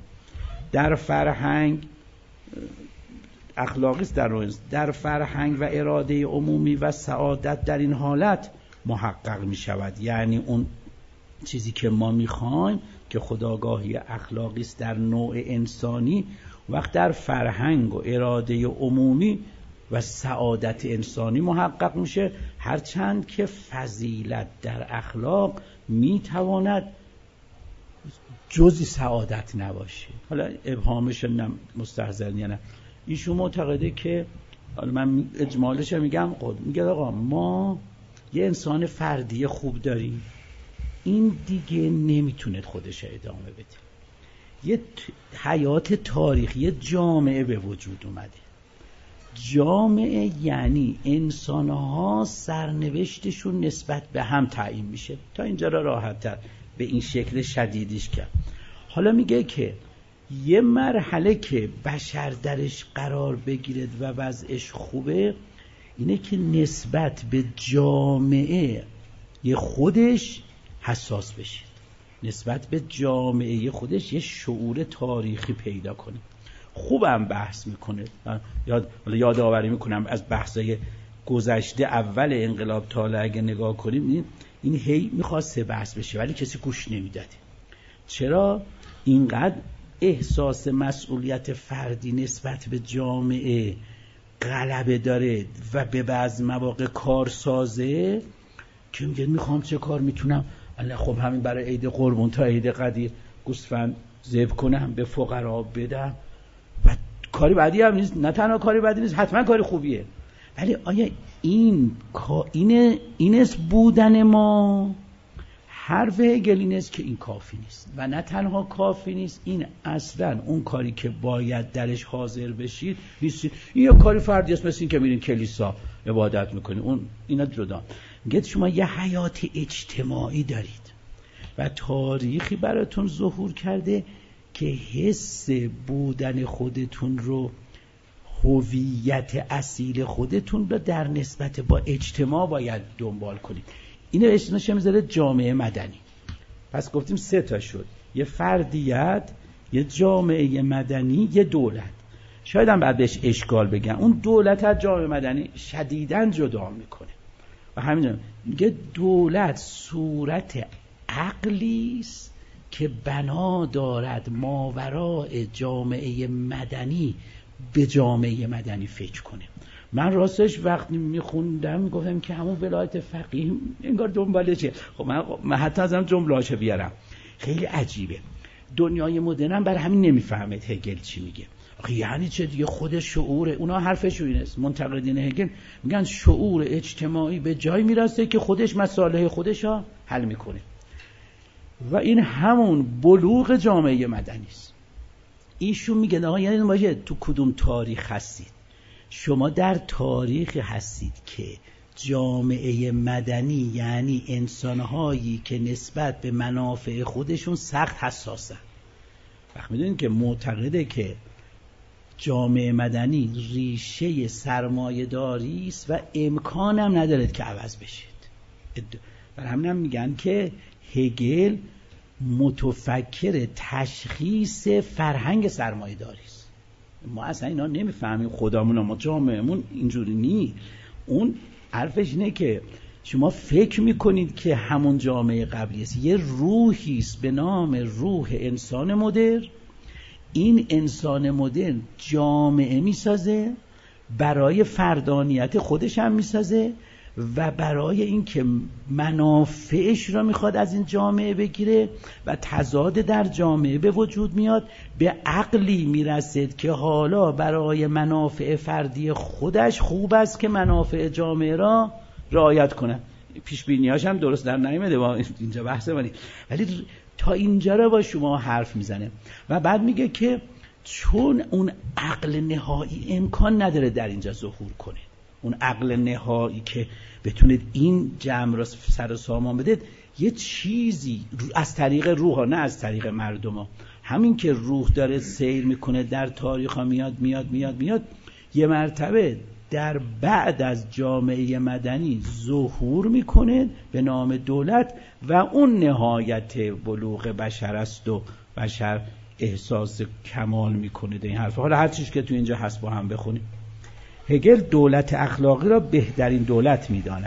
در فرهنگ اخلاقی است، در در فرهنگ و اراده عمومی و سعادت در این حالت محقق می شود. یعنی اون چیزی که ما میخوایم که خودآگاهی اخلاقی است در نوع انسانی، وقت در فرهنگ و اراده عمومی و سعادت انسانی محقق میشه، هرچند که فضیلت در اخلاق میتواند جزی سعادت نباشه. حالا ابهامش نم مستحضرن یا نه، ایشون معتقده که، حالا من اجمالش میگم، خود میگه آقا ما یه انسان فردی خوب داریم، این دیگه نمیتونه خودش ادامه بده. یه حیات تاریخی جامعه به وجود اومده. جامعه یعنی انسانها سرنوشتشون نسبت به هم تعیین میشه. تا اینجا را راحت تر به این شکل شدیدیش کرد. حالا میگه که یه مرحله که بشر درش قرار بگیرد و وضعش خوبه، اینه که نسبت به جامعه خودش حساس بشه، نسبت به جامعه خودش یه شعور تاریخی پیدا کنه. خوبم بحث میکنه. یاد یادآوری میکنم از بحثای گذشته اول انقلاب تا اگه نگاه کنیم این, این هی میخواسته بحث بشه ولی کسی گوش نمیداده. چرا؟ اینقدر احساس مسئولیت فردی نسبت به جامعه غلبه داره و به بعض مواقع کار سازه که میگه میخوام چه کار میتونم، خب همین برای عید قربان تا عید قدیر گوسفند ذبح کنم به فقرا بدم و کاری بعدی هم نیست. نه تنها کاری بعدی نیست، حتما کاری خوبیه، ولی آیا این اینه اینست بودن ما؟ حرف هگل این است که این کافی نیست و نه تنها کافی نیست، این اصلا اون کاری که باید درش حاضر بشید نیست. این یه کاری فردی است، مثل این که میرین کلیسا عبادت میکنید، اون اینا جدا. میگه شما یه حیات اجتماعی دارید و تاریخی براتون ظهور کرده که حس بودن خودتون رو، هویت اصیل خودتون رو در نسبت با اجتماع باید دنبال کنید. اینو اسمش میذاره جامعه مدنی. پس گفتیم سه تا شد، یه فردیت، یه جامعه مدنی، یه دولت. شاید هم بعد بهش اشکال بگم، اون دولت از جامعه مدنی شدیداً جدا میکنه و همین میگه دولت صورت عقلی است که بنا دارد ماوراء جامعه مدنی به جامعه مدنی فکر کنه. من راستش وقتی میخوندم گفتم که همون ولایت فقیه انگار دنباله چه. خب من, من حتی ازم جمله‌اشو بیارم، خیلی عجیبه. دنیای مدرن هم برای همین نمیفهمه هگل چی میگه. یعنی چه دیگه؟ خود شعور اونا حرفشون اینه. منتقدین هگل میگن شعور اجتماعی به جای میرسه که خودش مصالح خودشو حل میکنه و این همون بلوغ جامعه مدنی است. ایشون میگه آقا یعنی باشه تو کدوم تاریخ هستید؟ شما در تاریخ هستید که جامعه مدنی یعنی انسانهایی که نسبت به منافع خودشون سخت حساسن. وقت میدونید که معتقده که جامعه مدنی ریشه سرمایه داری است و امکانم ندارد که عوض بشید. برای همین هم میگن که هگل متفکر تشخیص فرهنگ سرمایه داری است. ما اصلا اینا نمیفهمیم، خودمون ما جامعهمون اینجوری نی. اون حرفش اینه که شما فکر میکنید که همون جامعه قبلی است، یه روحی است به نام روح انسان مدرن. این انسان مدرن جامعه میسازه، برای فردانیت خودش هم میسازه و برای اینکه منافعش را میخواد از این جامعه بگیره و تضاد در جامعه به وجود میاد، به عقلی میرسد که حالا برای منافع فردی خودش خوب است که منافع جامعه را رعایت کنه. پیش بینی‌هاش هم درست در نیامده، با اینجا بحثه، ولی ولی تا اینجا را با شما حرف میزنه و بعد میگه که چون اون عقل نهایی امکان نداره در اینجا ظهور کنه، اون عقل نهایی که بتونید این جمع را سر و سامان بدید، یه چیزی از طریق روح ها، نه از طریق مردم ها. همین که روح داره سیر میکنه در تاریخ ها، میاد میاد میاد میاد یه مرتبه در بعد از جامعه مدنی ظهور میکنه به نام دولت و اون نهایت بلوغ بشر است و بشر احساس کمال میکنه. این حرف حالا هر چیز که تو اینجا هست با هم بخونیم. هگل دولت اخلاقی را بهترین دولت میداند،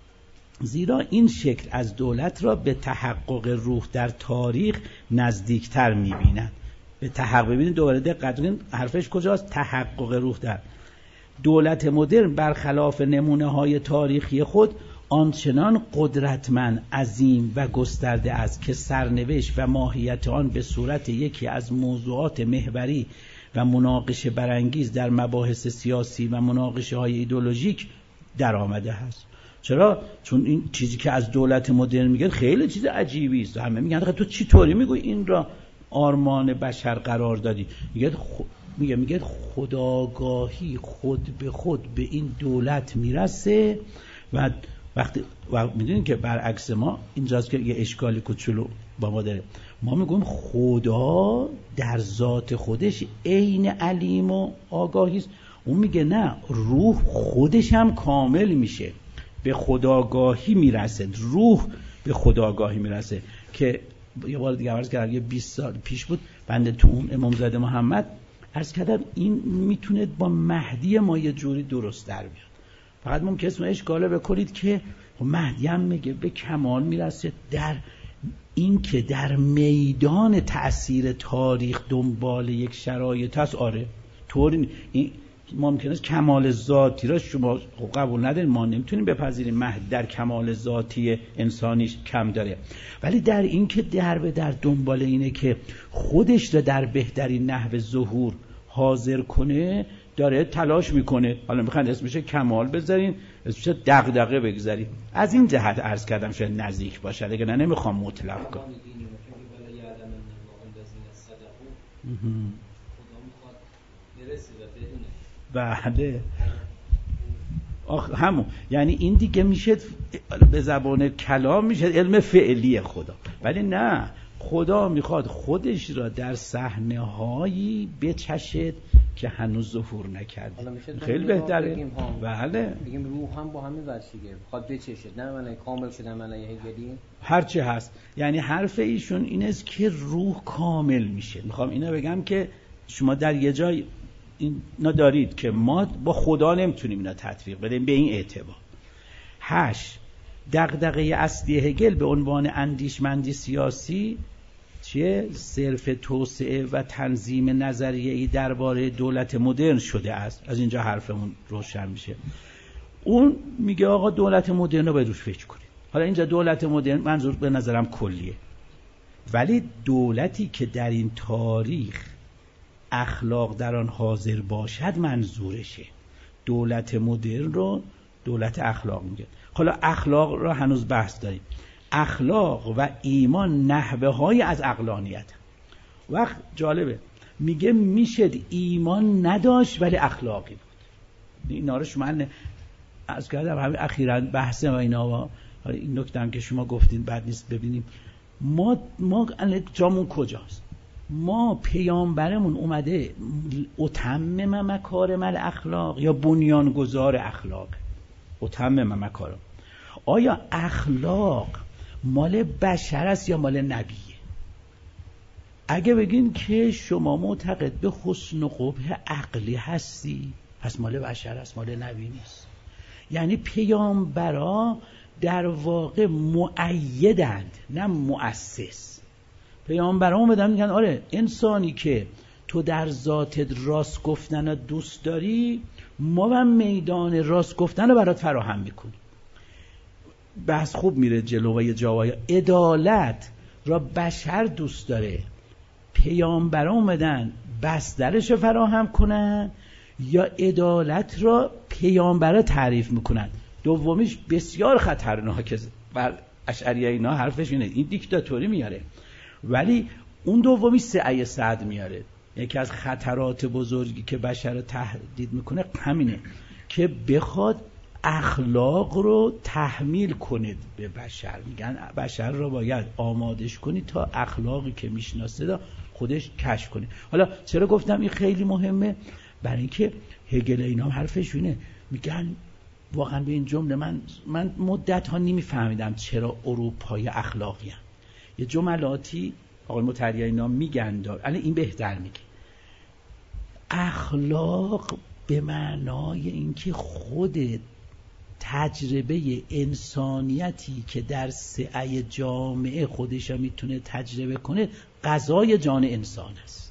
زیرا این شکل از دولت را به تحقق روح در تاریخ نزدیکتر میبیند. به تحقق، ببینید دوباره دقت کنید حرفش کجاست؟ تحقق روح در دولت مدرن برخلاف نمونه های تاریخی خود آنچنان قدرتمند، عظیم و گسترده است که سرنوشت و ماهیت آن به صورت یکی از موضوعات محوری و مناقشه برانگیز در مباحث سیاسی و مناقشه های ایدئولوژیک در آمده است. چرا؟ چون این چیزی که از دولت مدرن میگه خیلی چیز عجیبی است. همه میگن تو چی طوری میگوی این را آرمان بشر قرار دادی؟ میگه خ... میگه میگه خودآگاهی خود به خود به این دولت میرسه و وقتی و میدونید که برعکس ما اینجاست که یه اشکالی کوچولو با ما داره. ما میگیم خدا در ذات خودش عین علیم و آگاهی است. اون میگه نه، روح خودش هم کامل میشه، به خودآگاهی میرسه. روح به خودآگاهی میرسه که یه بار دیگه عرض کردم، یه بیست سال پیش بود بنده تو اون امامزاده محمد عرض کردم این میتونه با مهدی ما یه جوری درست در بیاد. فقط ممکنه اسم اشکاله بکنید که مهدی هم میگه به کمال میرسه در این که در میدان تأثیر تاریخ دنبال یک شرایط هست. آره طوری این ممکنه است کمال ذاتی را شما قبول ندارید، ما نمیتونیم بپذیریم مهدی در کمال ذاتی انسانیش کم داره، ولی در این که در به در دنبال اینه که خودش را در بهترین نحو ظهور حاضر کنه، داره تلاش میکنه، حالا میخوان اسمش کمال بذارین، اسمش دغدغه بگذارین. از این جهت عرض کردم شاید نزدیک باشه، اگه نه نمیخوام مطلق کنم. بله آخ همون، یعنی این دیگه میشه به زبان کلام میشه علم فعلی خدا، ولی نه، خدا میخواد خودش را در صحنه هایی بچشد که هنوز ظهور نکرده. خیلی بهتره. بله بگیم روح هم با همین ورشیگه میخواد بچشد، نه معنی کامل شده معنی هگلی هرچی هست. یعنی حرف ایشون این است که روح کامل میشه. میخوام اینو بگم که شما در یه جای اینا دارید که ما با خدا نمیتونیم اینا تطبیق بدیم به این اعتبار. هشت، دغدغه اصلی هگل به عنوان اندیشمندی سیاسی چیه؟ صرف توسعه و تنظیم نظریه‌ای درباره دولت مدرن شده است. از اینجا حرفمون روشن میشه. اون میگه آقا دولت مدرن رو باید روش فکر کنید. حالا اینجا دولت مدرن منظور به نظرم کلیه، ولی دولتی که در این تاریخ اخلاق در آن حاضر باشد منظورشه. دولت مدرن رو دولت اخلاق میگه. حالا اخلاق رو هنوز بحث داریم. اخلاق و ایمان نحوه های از عقلانیت. وقت جالبه میگه میشد ایمان نداشت ولی اخلاقی بود. اینا رو شما از کردم همین اخیراً بحث و اینا و این نکته هم که شما گفتین بعد نیست ببینیم ما ما جامون کجاست. ما پیامبرمون اومده اتمم مکارم الاخلاق یا بنیانگذار اخلاق. اتمم مکارم. آیا اخلاق مال بشر است یا مال نبیه؟ اگه بگین که شما معتقد به حسن و قبح عقلی هستی، پس مال بشر است، مال نبی نیست. یعنی پیامبرا در واقع مؤیدند نه مؤسس. پیامبرا اومدن میگن آره انسانی که تو در ذاتت راست گفتن رو دوست داری، ما هم میدان راست گفتن رو برات فراهم میکنیم. بحث خوب میره جلو و یه جاهای عدالت را بشر دوست داره، پیامبرا اومدن بسترش رو فراهم کنن یا عدالت را پیامبرا تعریف میکنن؟ دومیش بسیار خطرناکه. بر اشعریه اینا حرفش اینه، این دیکتاتوری میاره، ولی اون دومی سعی سعد میاره. یکی از خطرات بزرگی که بشر رو تهدید میکنه همینه که بخواد اخلاق رو تحمیل کنید به بشر. میگن بشر رو باید آمادش کنید تا اخلاقی که میشناسه خودش کشف کنه. حالا چرا گفتم این خیلی مهمه؟ برای اینکه هگل اینا حرفش اینه، میگن واقعا به این جمله من من مدت ها نمیفهمیدم چرا اروپای اخلاقی هم. یه جملاتی آقای مطهری اینا میگن دار، الان این بهتر میگه اخلاق به معنای اینکه خود تجربه انسانیتی که در سعی جامعه خودش میتونه تجربه کنه غذای جان انسان است.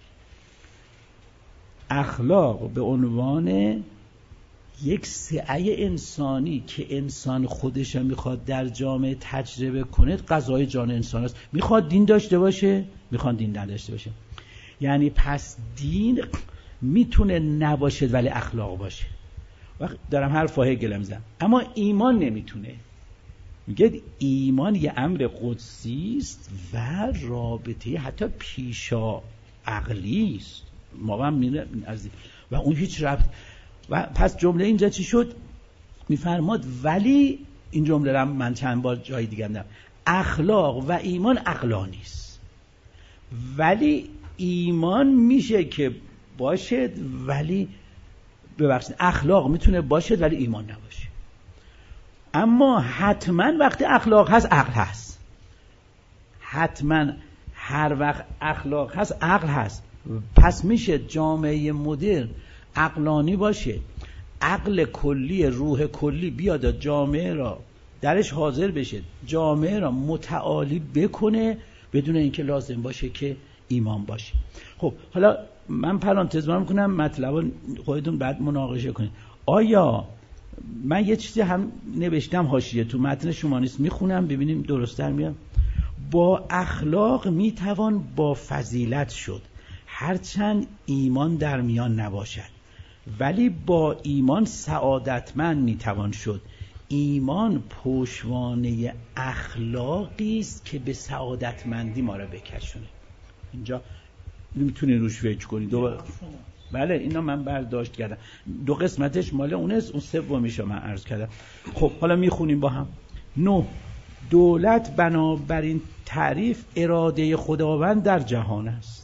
اخلاق به عنوان یک سعی انسانی که انسان خودش میخواد در جامعه تجربه کنه غذای جان انسان است. میخواد دین داشته باشه، میخواد دین نداشته باشه. یعنی پس دین میتونه نباشه ولی اخلاق باشه. وقت دارم حرف هگل میزنم، اما ایمان نمیتونه. میگه ایمان یه امر قدسی است و رابطه حتی پیشا عقلی است. ما هم میره از و اون هیچ ربط. و پس جمله اینجا چی شد؟ میفرماد ولی این جمله رو من چند بار جای دیگه دیدم، اخلاق و ایمان عقلانی است. ولی ایمان میشه که باشد ولی ببخشید اخلاق میتونه باشد ولی ایمان نباشه. اما حتما وقتی اخلاق هست عقل هست. حتما هر وقت اخلاق هست عقل هست. پس میشه جامعه مدرن عقلانی باشه، عقل کلی روح کلی بیاد جامعه را درش حاضر بشه، جامعه را متعالی بکنه بدون اینکه لازم باشه که ایمان باشه. خب حالا من پرانتز میکنم، مطلب خودتون بعد مناقشه کنید. آیا من یه چیزی هم نوشتم حاشیه تو متن شما نیست، میخونم ببینیم درست‌تر میاد. با اخلاق میتوان با فضیلت شد هرچند ایمان در میان نباشد. ولی با ایمان سعادتمند میتوان شد. ایمان پشتوانه اخلاقی است که به سعادتمندی ما را بکشونه. اینجا نمیتونی روش فکر کنی. دو بله اینا من برداشت کردم، دو قسمتش مال اون است، اون سومیشو من عرض کردم. خب حالا میخونیم با هم. نه، دولت بنابراین تعریف اراده خداوند در جهان است.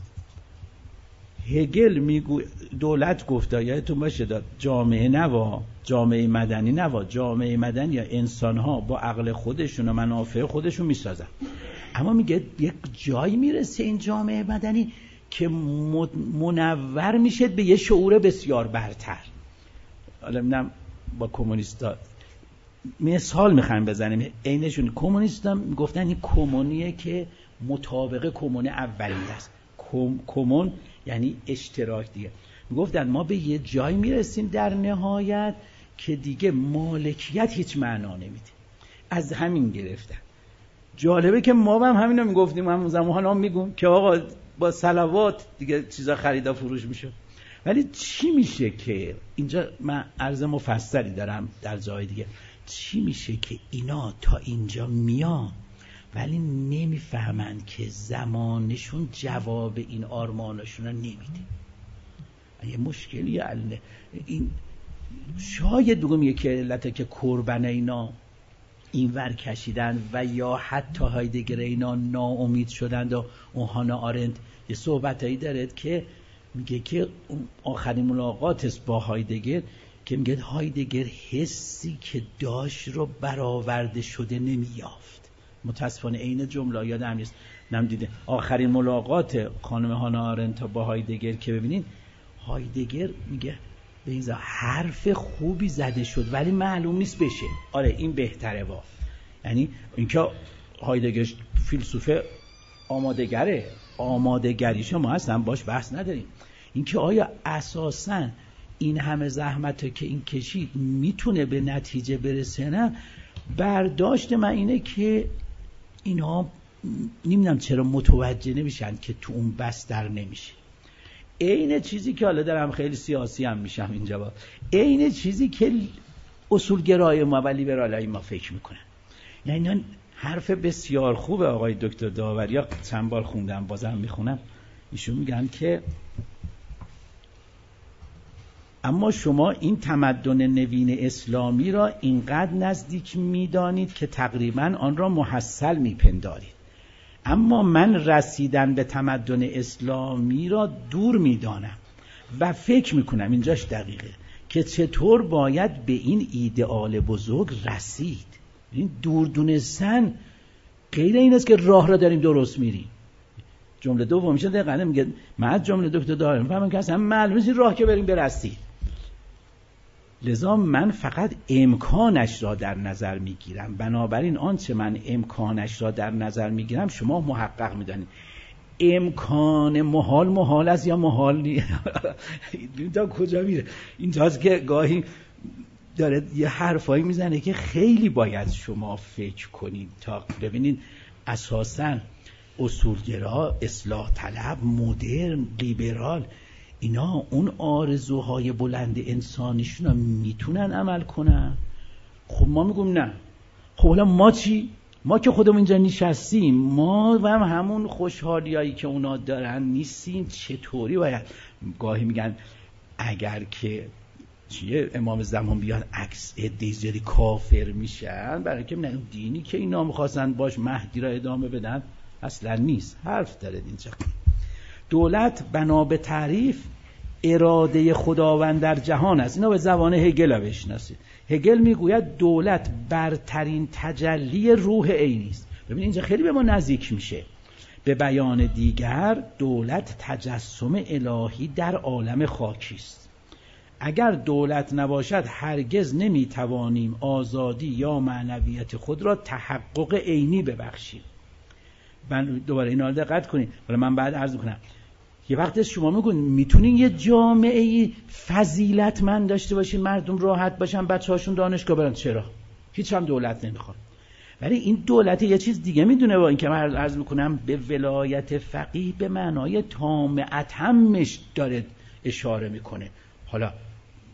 هگل میگو دولت گفته، یادتون باشه داد جامعه نوا جامعه مدنی نوا جامعه مدنی یا انسان ها با عقل خودشون و منافع خودشون میسازن، اما میگه یک جایی میرسه این جامعه مدنی که منور میشه به یه شعور بسیار برتر. حالا میدونم با کمونیستا مثال میخوایم بزنیم، عینشون کمونیستا میگفتن این کمونیه که مطابق کمون اولیه است. کمون یعنی اشتراک دیگه. میگفتن ما به یه جای میرسیم در نهایت که دیگه مالکیت هیچ معنا نمیده. از همین گرفتن. جالبه که ما هم همین رو میگفتیم، همون زمان هم میگم که آقا با صلوات دیگه چیزا خریدا فروش میشه. ولی چی میشه که اینجا من عرض مفصلی دارم در جای دیگه، چی میشه که اینا تا اینجا میان ولی نمیفهمن که زمانشون جواب این آرمانشون رو نمیده. یه مشکلی علنه. این شاید بگم یکی علته که کربن اینا اینور کشیدن و یا حتی هایدگر اینا ناامید شدند. و اون هانا آرنت یه صحبتایی داره که میگه که آخرین ملاقاتش با هایدگر که میگه هایدگر حسی که داشت رو برآورده شده نمیافت. متاسفانه عین جمله یادم نیست، نم دیده آخرین ملاقات خانم هانا آرنت با هایدگر که ببینین هایدگر میگه به این حرف خوبی زده شد ولی معلوم نیست بشه. آره این بهتره وا. یعنی اینکه هایدگر فیلسوفه آمادهگره، آمادهگریشو ما اصلا باش بحث نداریم. اینکه آیا اساساً این همه زحمت که این کشید میتونه به نتیجه برسه نه، برداشت من اینه که اینا نمیدونم چرا متوجه نمیشن که تو اون بستر نمیشه. عین چیزی که حالا دارم خیلی سیاسی هم میشم اینجا با عین چیزی که اصولگرای ما و لیبرالای ما فکر میکنن. یعنی اینا حرف بسیار خوبه آقای دکتر داوریا، چند بار خوندم بازم میخونم. ایشون میگن که اما شما این تمدن نوین اسلامی را اینقدر نزدیک میدانید که تقریباً آن را محصل میپندارید، اما من رسیدن به تمدن اسلامی را دور میدانم و فکر میکنم اینجاش دقیقه که چطور باید به این ایدئال بزرگ رسید. این دور دونستن غیر این است که راه را داریم درست میریم. جمله دومیش دقیقاً میگه من جمله دکتر دارم میفهمم که اصلا معلومه این راه که بریم برسید. لذا من فقط امکانش را در نظر میگیرم، بنابراین آنچه من امکانش را در نظر میگیرم شما محقق میدانید. امکان محال محال است یا محال نیست؟ این تا کجا میره؟ اینجاست که گاهی داره یه حرفایی میزنه که خیلی باید شما فکر کنید تا ببینید اساساً اصولگرا، اصلاح طلب، مدرن، لیبرال، اینا اون آرزوهای بلند انسانیشون رو میتونن عمل کنن؟ خب ما میگم نه. خب حالا ما چی؟ ما که خودمون اینجا نشستیم، ما و هم همون خوشحالیایی که اونا دارن نیستیم. چطوری باید؟ گاهی میگن اگر که چیه امام زمان بیاد عکس عده زیادی کافر میشن، برای که نه دینی که اینا میخواستن باش مهدی را ادامه بدن اصلا نیست. حرف داره اینجا. دولت بنا به تعریف اراده خداوند در جهان است. اینا به زبان هگل بشناسید. هگل میگوید دولت برترین تجلی روح عینی است. ببین اینجا خیلی به ما نزدیک میشه. به بیان دیگر دولت تجسم الهی در عالم خاکی است. اگر دولت نباشد هرگز نمیتوانیم آزادی یا معنویت خود را تحقق عینی ببخشیم. من دوباره اینا رو دقت کنید. ولی من بعد عرض میکنم یه وقت شما میگن میتونین یه جامعه فضیلتمند داشته باشین، مردم راحت باشن، بچه‌هاشون دانشگاه برن، چرا؟ هیچ هم دولت نمیخواد. ولی این دولت یه چیز دیگه میدونه. با این که من عرض میکنم به ولایت فقیه به معنای تام اتمش داره اشاره میکنه. حالا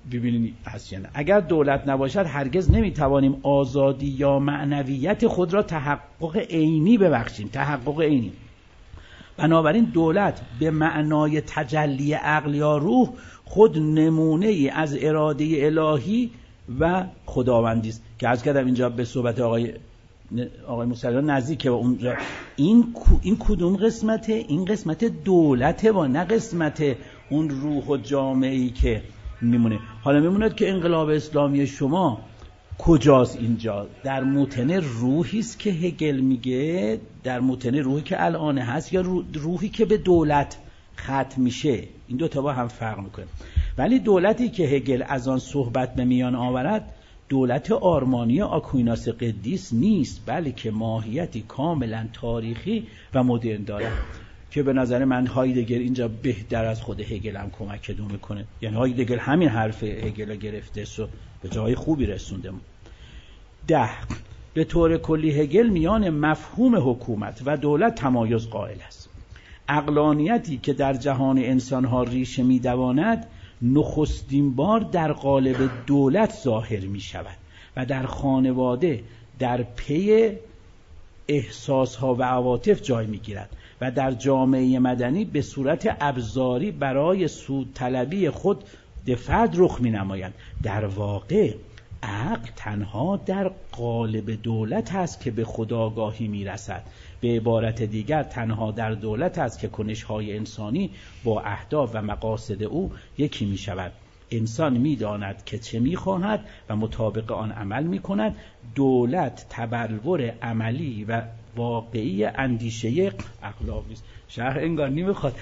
ببینید هست یا نه. اگر دولت نباشد هرگز نمیتوانیم آزادی یا معنویت خود را تحقق عینی ببخشیم. تحقق عینی. بنابراین دولت به معنای تجلی عقل یا روح خود نمونه ای از اراده الهی و خداوندی است که عرض کردم اینجا به صحبت آقای آقای موسوی نزدیکه و اونجا این این کدوم قسمته؟ این قسمت دولته و نه قسمت اون روح و جامعه‌ای که میمونه. حالا میموند که انقلاب اسلامی شما کجاست؟ اینجا در موتن روحی است که هگل میگه، در موتن روحی که الان هست یا روحی که به دولت ختم میشه. این دو تا با هم فرق میکنه. ولی دولتی که هگل از آن صحبت به میان آورد دولت آرمانی آکویناس قدیس نیست، بلکه ماهیتی کاملا تاریخی و مدرن دارد که به نظر من هایدگر اینجا بهتر از خود هگل هم کمک میکنه. یعنی هایدگر همین حرف هگل رو گرفته و به جای خوبی رسونده. ده به طور کلی هگل میان مفهوم حکومت و دولت تمایز قائل است. عقلانیتی که در جهان انسانها ریشه میدواند نخستین بار در قالب دولت ظاهر می شود و در خانواده در پی احساسها و عواطف جای می گیرد و در جامعه مدنی به صورت ابزاری برای سود طلبی خود فرد رخ می نماید. در واقع عقل تنها در قالب دولت است که به خودآگاهی می رسد. به عبارت دیگر تنها در دولت است که کنش‌های انسانی با اهداف و مقاصد او یکی می شود. انسان می داند که چه می خواهد و مطابق آن عمل می کند. دولت تبلور عملی و واقعی اندیشه اخلاقی است. شرح انگار نمیخواد.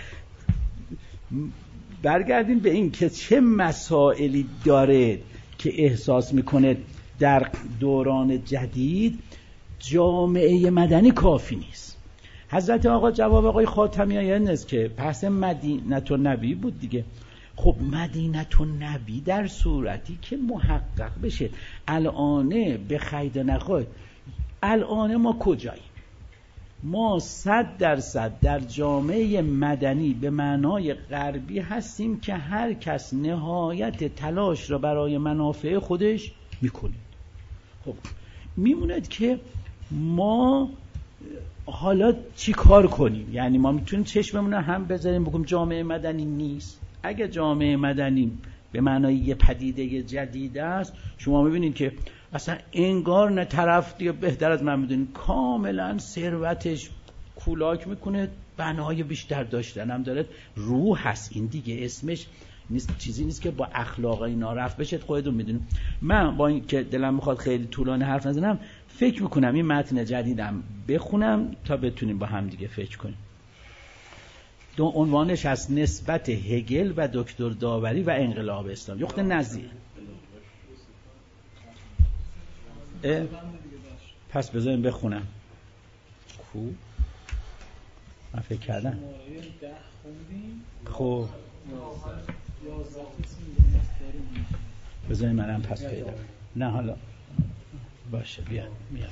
برگردیم به این که چه مسائلی داره که احساس میکنه در دوران جدید جامعه مدنی کافی نیست. حضرت آقا جواب آقای خاتمی آیین است که پس مدینه النبی بود دیگه. خب مدینه النبی در صورتی که محقق بشه الانه به خید نخواهد الانه ما کجاییم؟ ما صد درصد در جامعه مدنی به معنای غربی هستیم که هر کس نهایت تلاش را برای منافع خودش میکنه. خب میموند که ما حالا چی کار کنیم؟ یعنی ما میتونیم چشممون رو هم بذاریم بگیم جامعه مدنی نیست. اگه جامعه مدنی به معنای یه پدیده جدید است، شما میبینید که اصلا انگار نه طرف دیگه بهتر از من میدونید کاملا ثروتش کولاک میکنه، بنای بیشتر داشتن هم داره، روح هست. این دیگه اسمش نیست، چیزی نیست که با اخلاق اینا رفت بشه. خودتون میدونید من با این که دلم میخواد خیلی طولانی حرف نزنم فکر میکنم این متن جدیدم بخونم تا بتونیم با هم دیگه فکر کنیم. دو عنوانش از نسبت هگل و دکتر داوری و انقلاب اسلام. یخت نزدیک پس بذاریم بخونم. کو من فکر کردم خب بذاریم منم پس پیدا نه حالا باشه بیا میاد.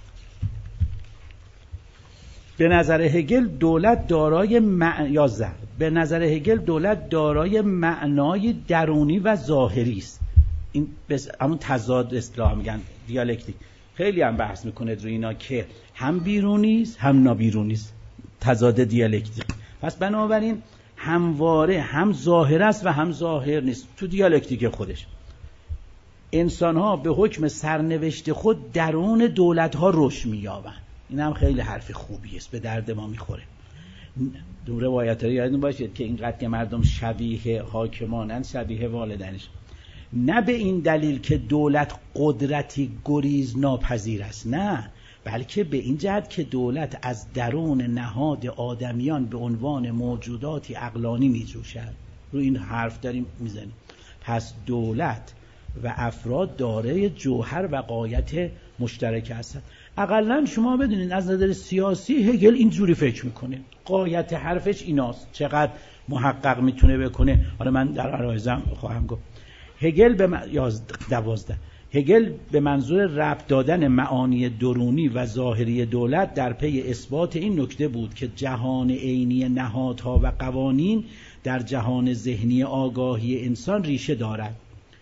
به نظر هگل دولت دارای مع... یازده به نظر هگل دولت دارای معنای درونی و ظاهری است. این بس همون تضاد اصطلاح میگن دیالکتیک. خیلی هم بحث میکنه روی اینا که هم بیرونی است هم نابیرونی است، تضاد دیالکتیک. پس بنابراین همواره هم ظاهر است و هم ظاهر نیست. تو دیالکتیک خودش انسان ها به حکم سرنوشت خود درون دولت ها رشد می‌یابند. این هم خیلی حرف خوبی است، به درد ما میخوره. دو روایت ها یادتون باشه که اینقدر که مردم شبیه حاکمانند شبیه والدینش، نه به این دلیل که دولت قدرتی گریز ناپذیر است، نه، بلکه به این جهت که دولت از درون نهاد آدمیان به عنوان موجوداتی عقلانی میجوشد. رو این حرف داریم میزنیم. پس دولت و افراد دارای جوهر و غایت مشترک هستند. اقلن شما بدونید از نظر سیاسی هگل اینجوری فکر میکنه، غایت حرفش ایناست. چقدر محقق میتونه بکنه حالا من در عرایزم خواهم گفت. هگل به من... دوازده هگل به منظور ربط دادن معانی درونی و ظاهری دولت در پی اثبات این نکته بود که جهان عینی نهادها و قوانین در جهان ذهنی آگاهی انسان ریشه دارد.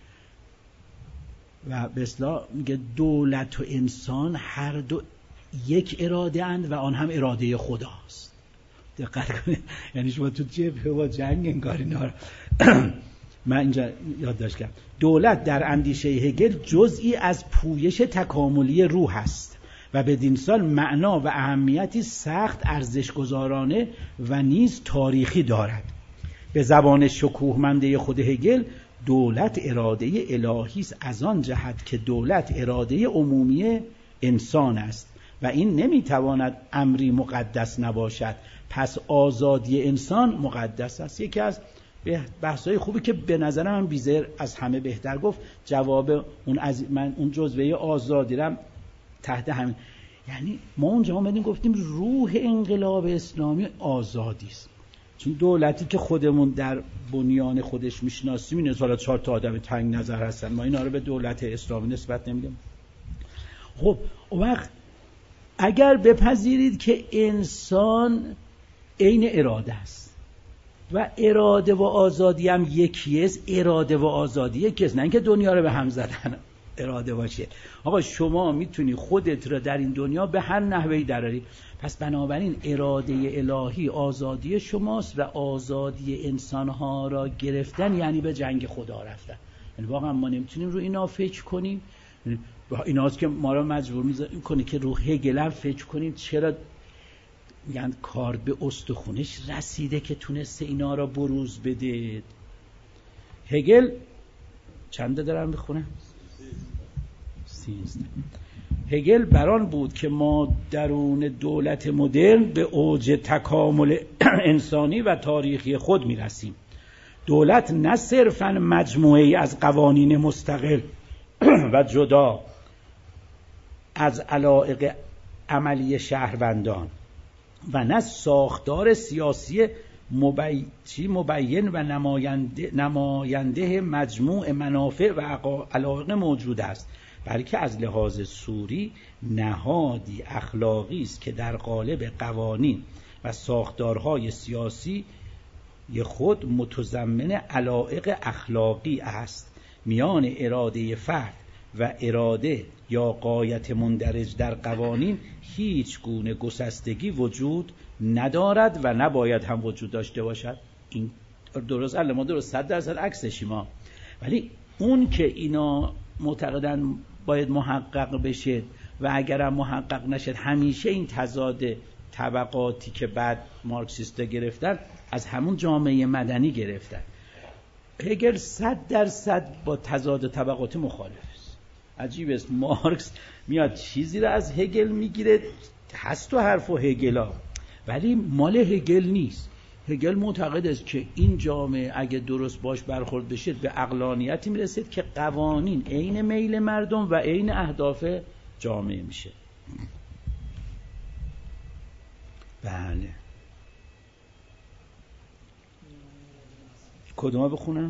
و به اصطلاح میگه دولت و انسان هر دو یک اراده اند و آن هم اراده خداست. دقت کنید، یعنی شما تو جبهه و جنگ انگار اینا رو من اینجا یادداشت کردم. دولت در اندیشه هگل جزئی از پویش تکاملی روح است و بدین سال معنا و اهمیتی سخت ارزشگذارانه و نیز تاریخی دارد. به زبان شکوهمنده خود هگل دولت اراده الهی است، از آن جهت که دولت اراده عمومی انسان است و این نمیتواند امری مقدس نباشد، پس آزادی انسان مقدس است. یکی از بحث‌های خوبی که به نظر من بیزر از همه بهتر گفت، جواب اون از من اون جزوه آزادی رم تحت همین، یعنی ما اونجا اومدیم گفتیم روح انقلاب اسلامی آزادی است، چون دولتی که خودمون در بنیان خودش میشناسیم این حالا چهار تا آدم تنگ نظر هستن، ما اینا رو به دولت اسلامی نسبت نمیدیم. خب اون وقت اگر بپذیرید که انسان عین اراده است و اراده و آزادی هم یکی است، اراده و آزادی یکی است، نه اینکه دنیا رو به هم زدن اراده باشه. آقا شما میتونی خودت رو در این دنیا به هر نحوهی دراری، پس بنابراین اراده الهی آزادی شماست و آزادی انسانها را گرفتن یعنی به جنگ خدا رفتن. یعنی واقعا ما نمیتونیم رو اینا فکر کنیم، ایناست که ما را مجبور میکنه که رو هگل هم فکر کنیم چرا میگن کار به استخونش رسیده که تونسته اینا را بروز بده. هگل چنده دارم بخونم؟ سیزده. هگل بران بود که ما درون دولت مدرن به اوج تکامل انسانی و تاریخی خود میرسیم. دولت نه صرفاً مجموعه‌ای از قوانین مستقل و جدا از علایق عملی شهروندان و نه ساختار سیاسی مبی... مبین و نماینده... نماینده مجموع منافع و علایق موجود است، بلکه از لحاظ صوری نهادی اخلاقی است که در قالب قوانین و ساختارهای سیاسی خود متضمن علایق اخلاقی است. میان اراده فرد و اراده یا غایت مندرج در قوانین هیچ گونه گسستگی وجود ندارد و نباید هم وجود داشته باشد. این درست ما درست صد درصد عکسشیم ما، ولی اون که اینا معتقدن باید محقق بشه و اگرم محقق نشد همیشه این تضاد طبقاتی که بعد مارکسیستا گرفتن از همون جامعه مدنی گرفتن. هگل صد درصد با تضاد طبقاتی مخالف است. عجیب است، مارکس میاد چیزی رو از هگل میگیره، هست تو حرف و هگلا، ولی مال هگل نیست. هگل معتقد است که این جامعه اگه درست باش برخورد بشه به عقلانیتی میرسید که قوانین عین میل مردم و عین اهداف جامعه میشه. بله کدوم بخونم؟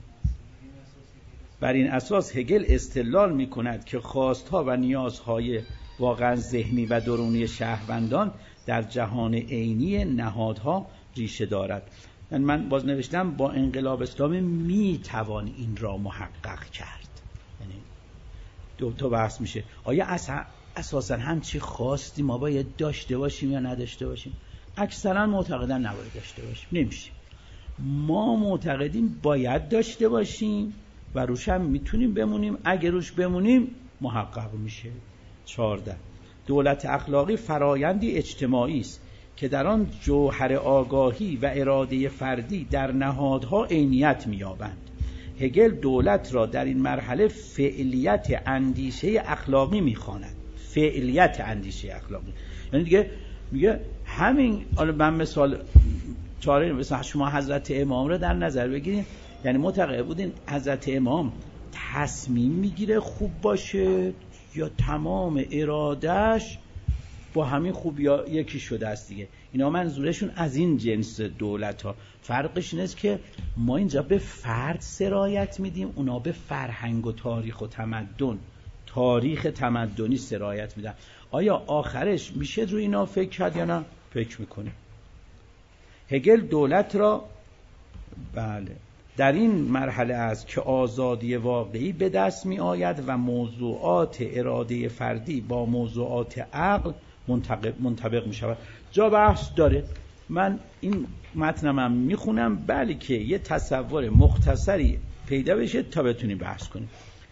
بر این اساس هگل استدلال میکند که خواستها و نیازهای واقعا ذهنی و درونی شهروندان در جهان عینی نهادها ریشه دارد. یعنی من باز نوشتم با انقلاب اسلامی میتوان این را محقق کرد. یعنی دو تا بحث میشه، آیا اساسا همچی خواستی ما باید داشته باشیم یا نداشته باشیم؟ اکثرا معتقدن نباید داشته باشیم، نمیشه. ما معتقدیم باید داشته باشیم و روش هم میتونیم بمونیم، اگه روش بمونیم محقق میشه. چهارده. دولت اخلاقی فرایندی اجتماعی است که در آن جوهر آگاهی و اراده فردی در نهادها عینیت می‌یابند. هگل دولت را در این مرحله فعلیت اندیشه اخلاقی می‌خواند. فعلیت اندیشه اخلاقی یعنی دیگه میگه همین، حالا من مثال چاره مثلا شما حضرت امام را در نظر بگیرید، یعنی معتقد بودین حضرت امام تصمیم میگیره خوب باشه یا تمام ارادهش با همین خوبیا یکی شده است دیگه. اینا منظورشون از این جنس دولت ها. فرقش اینه که ما اینجا به فرد سرایت میدیم، اونا به فرهنگ و تاریخ و تمدن، تاریخ تمدنی سرایت میدن. آیا آخرش میشه روی اینا فکر کرد یا نه؟ فکر میکنه. هگل دولت را بله در این مرحله است که آزادی واقعی به دست می آید و موضوعات اراده فردی با موضوعات عقل منطبق, منطبق می شود. جا بحث داره، من این متنم می خونم بلی که یه تصور مختصری پیدا بشه تا بتونیم بحث کنیم.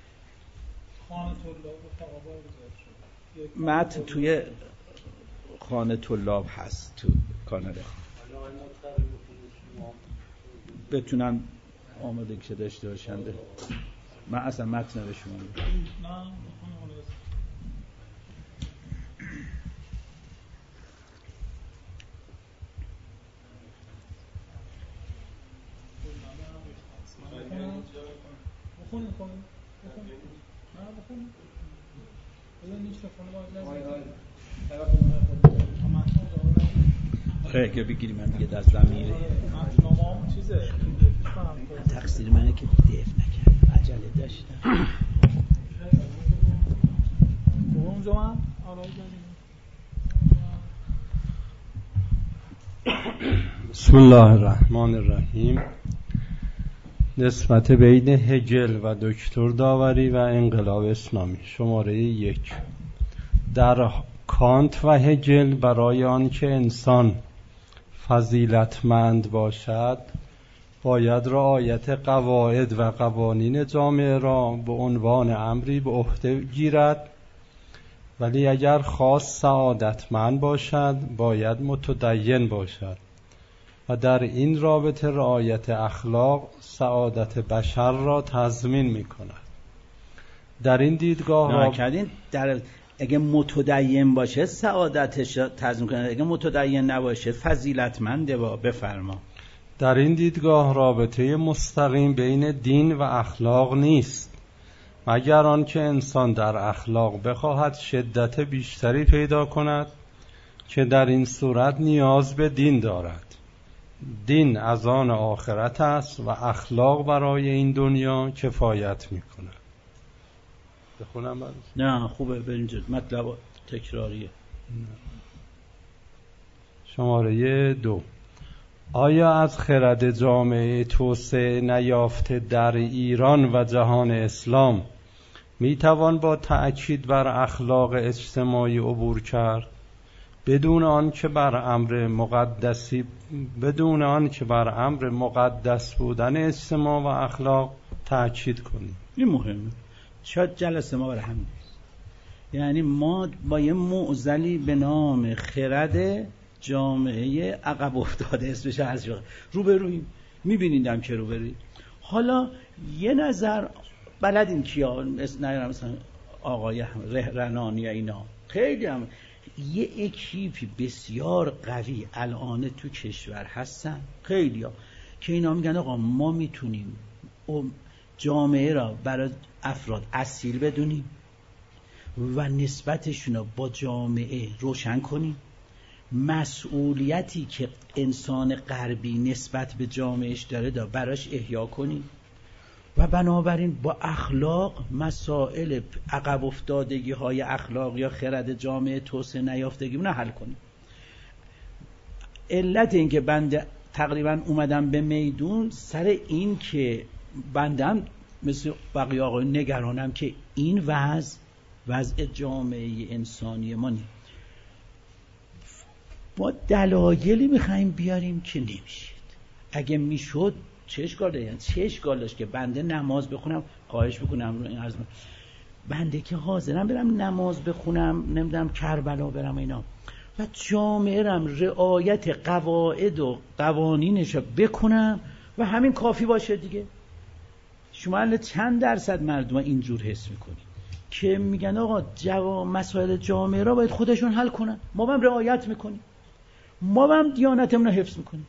متن توی خانه طلاب هست تو کانال بتونن آماده که داشته باشنده. من اصلا متن به شما میگم. آره که بگیری من دیگه دستم میره. تقصیر منه که دف نکرد، عجله داشتم. اونجا من بسم الله الرحمن الرحیم. نسبت بین هگل و دکتر داوری و انقلاب اسلامی. شماره یک. در کانت و هگل برای آنکه انسان فضیلتمند باشد باید رعایت قواعد و قوانین جامعه را به عنوان امری به عهده گیرد، ولی اگر خواست سعادتمند باشد باید متدین باشد و در این رابطه رعایت اخلاق سعادت بشر را تضمین می کند. در این دیدگاه را کردین در اگه متدین باشه سعادتش را تضمین کنه، اگه متدین نباشه فضیلتمنده. با بفرما. در این دیدگاه رابطه مستقیم بین دین و اخلاق نیست، مگر آنکه انسان در اخلاق بخواهد شدت بیشتری پیدا کند که در این صورت نیاز به دین دارد. دین از آن آخرت است و اخلاق برای این دنیا کفایت می کند. بخونم بعد؟ نه خوبه بریم جد. مطلب تکراریه. شماره دو. آیا از خرد جامعه توسعه نیافته در ایران و جهان اسلام می توان با تأکید بر اخلاق اجتماعی عبور کرد بدون آن که بر امر مقدسی بدون آن که بر امر مقدس بودن اجتماع و اخلاق تأکید کنیم؟ این مهمه. شاید جلسه ما برای همین است. یعنی ما با یه معضلی به نام خرد جامعه عقب افتاده اسمش از جا روبرویم، میبینیدم که روبرویم. حالا یه نظر بلدین کیا نگرم مثلا آقای رهرنانی یا اینا خیلی هم یه اکیپی بسیار قوی الان تو کشور هستن خیلی ها که اینا میگن آقا ما میتونیم جامعه را برای افراد اصیل بدونیم و نسبتشون رو با جامعه روشن کنیم، مسئولیتی که انسان غربی نسبت به جامعهش داره دا براش احیا کنیم و بنابراین با اخلاق مسائل عقب افتادگی های اخلاق یا خرد جامعه توسعه نیافتگی رو حل کنیم. علت این که بنده تقریبا اومدم به میدون سر این که بندم مثل بقیه آقای نگرانم که این وضع وضع جامعه انسانی ما نیم. با دلایلی میخواییم بیاریم که نمیشید. اگه میشد چه اشکال داره؟ چه اشکال داشت که بنده نماز بخونم؟ خواهش بکنم رو این عرض بنده که حاضرم برم نماز بخونم، نمیدونم کربلا برم اینا و جامعه رم رعایت قواعد و قوانینش رو بکنم و همین کافی باشه دیگه. شما چند درصد مردم اینجور حس میکنید که میگن آقا جوا مسائل جامعه را باید خودشون حل کنن، ما هم رعایت میکنیم، ما هم دیانتمون رو حفظ میکنیم.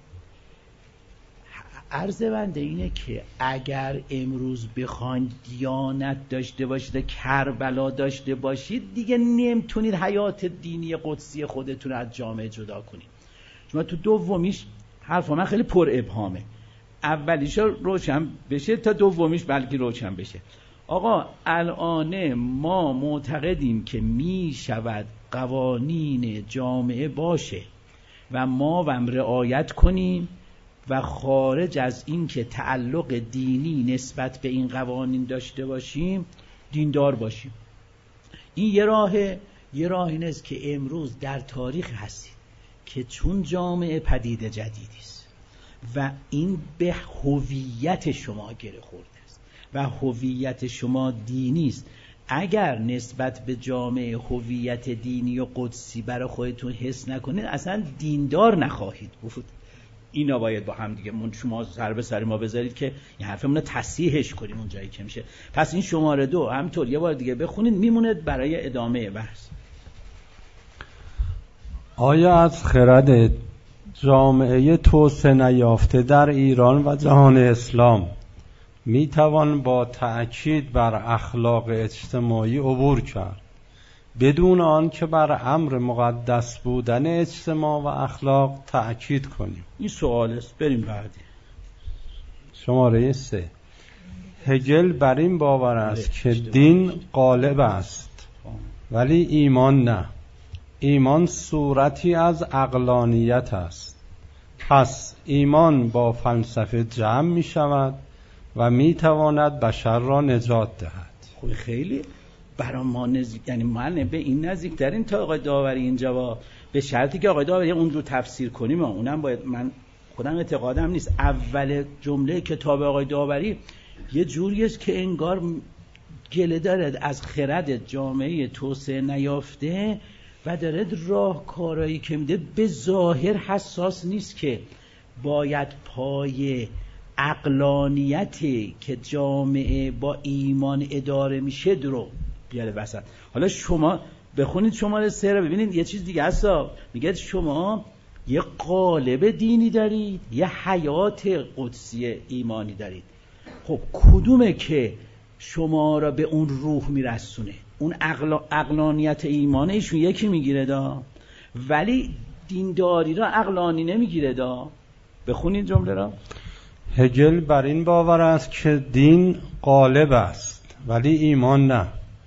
عرض بنده اینه که اگر امروز بخواین دیانت داشته باشید، کربلا داشته باشید، دیگه نمیتونید حیات دینی قدسی خودتون از جامعه جدا کنید. شما تو دومیش حرف من خیلی پر ابهامه، اولیش روشن بشه تا دومیش بلکه روشن بشه. آقا الان ما معتقدیم که می شود قوانین جامعه باشه و ما هم رعایت کنیم و خارج از این که تعلق دینی نسبت به این قوانین داشته باشیم دیندار باشیم. این یه راهه. یه راه این است که امروز در تاریخ هستید که چون جامعه پدیده جدیدی است و این به هویت شما گره خورده است و هویت شما دینی است، اگر نسبت به جامعه هویت دینی و قدسی برای خودتون حس نکنید اصلا دیندار نخواهید بود. اینا باید با هم دیگه من شما سر به سر ما بذارید که این حرفمون رو تصحیحش کنیم اون جایی که میشه. پس این شماره دو همطور یه بار دیگه بخونید میمونه برای ادامه بحث. آیا از خرد جامعه توسعه نیافته در ایران و جهان اسلام می توان با تأکید بر اخلاق اجتماعی عبور کرد بدون آن که بر امر مقدس بودن اجتماع و اخلاق تأکید کنیم؟ این سوال است. بریم بعدی. شماره سه. هگل بر این باور است که دین غالب است ولی ایمان نه. ایمان صورتی از عقلانیت است. پس ایمان با فلسفه جمع می شود و می تواند بشر را نجات دهد. خوب خیلی برای ما نزدیک، یعنی من به این نزدیک ترین تا آقای داوری اینجا، به شرطی که آقای داوری اون رو تفسیر کنیم. اونم باید، من خودم اعتقادم نیست اول جمله کتاب آقای داوری یه جوری است که انگار گله دارد از خرد جامعه توسعه نیافته و دارد راه کارایی که میده به ظاهر حساس نیست که باید پای عقلانیتی که جامعه با ایمان اداره میشه درو بیاره وسط. حالا شما بخونید شماره سه رو ببینید یه چیز دیگه هستا. میگه شما یه قالب دینی دارید، یه حیات قدسی ایمانی دارید. خب کدومه که شما را به اون روح میرسونه؟ اون عقل... عقلانیت ایمانه ایشون یکی میگیره دا، ولی دینداری را عقلانی نمیگیره دا. بخونید جمله را. هگل بر این باور است که دین غالب است ولی ایمان نه.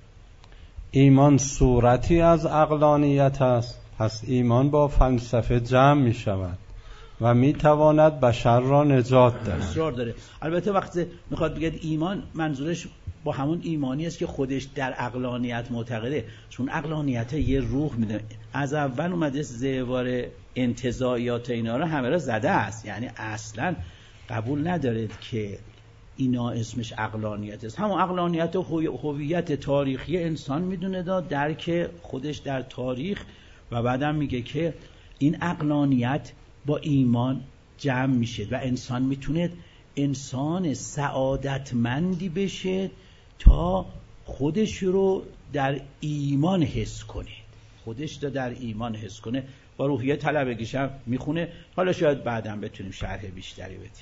ایمان صورتی از عقلانیت است، پس ایمان با فلسفه جمع می شود و می تواند بشر را نجات دهد. اصرار داره. البته وقتی میخواد بگه ایمان منظورش با همون ایمانی است که خودش در عقلانیت معتقده، چون عقلانیت یه روح میده. از اول اومده زیوار انتزاعیات اینا رو همه را زده است، یعنی اصلا قبول ندارد که اینا اسمش عقلانیت است. همون عقلانیت و هویت تاریخی انسان میدونه دا درک خودش در تاریخ، و بعدم میگه که این عقلانیت با ایمان جمع میشه و انسان میتونه انسان سعادتمندی بشه تا خودش رو در ایمان حس کنه، خودش رو در ایمان حس کنه. با روحیه طلبگیش هم میخونه. حالا شاید بعدم بتونیم شرح بیشتری بدیم.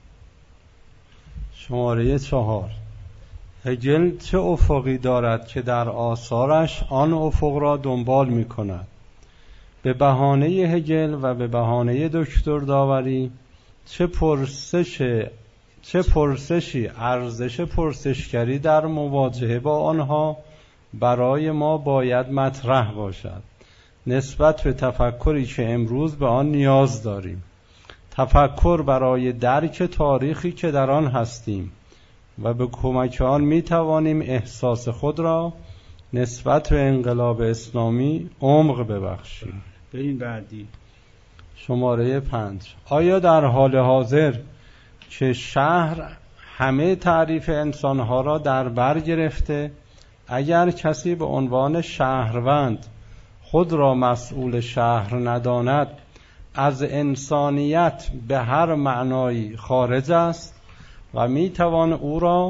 شماره چهار. هگل چه افقی دارد که در آثارش آن افق را دنبال می کند؟ به بهانه هگل و به بهانه دکتر داوری چه پرسش چه پرسشی ارزش پرسشگری در مواجهه با آنها برای ما باید مطرح باشد نسبت به تفکری که امروز به آن نیاز داریم. تفکر برای درک تاریخی که در آن هستیم و به کمک آن می توانیم احساس خود را نسبت به انقلاب اسلامی عمق ببخشیم. بریم بعدی. شماره پنج. آیا در حال حاضر که شهر همه تعریف انسانها را در بر گرفته، اگر کسی به عنوان شهروند خود را مسئول شهر نداند از انسانیت به هر معنایی خارج است و میتوان او را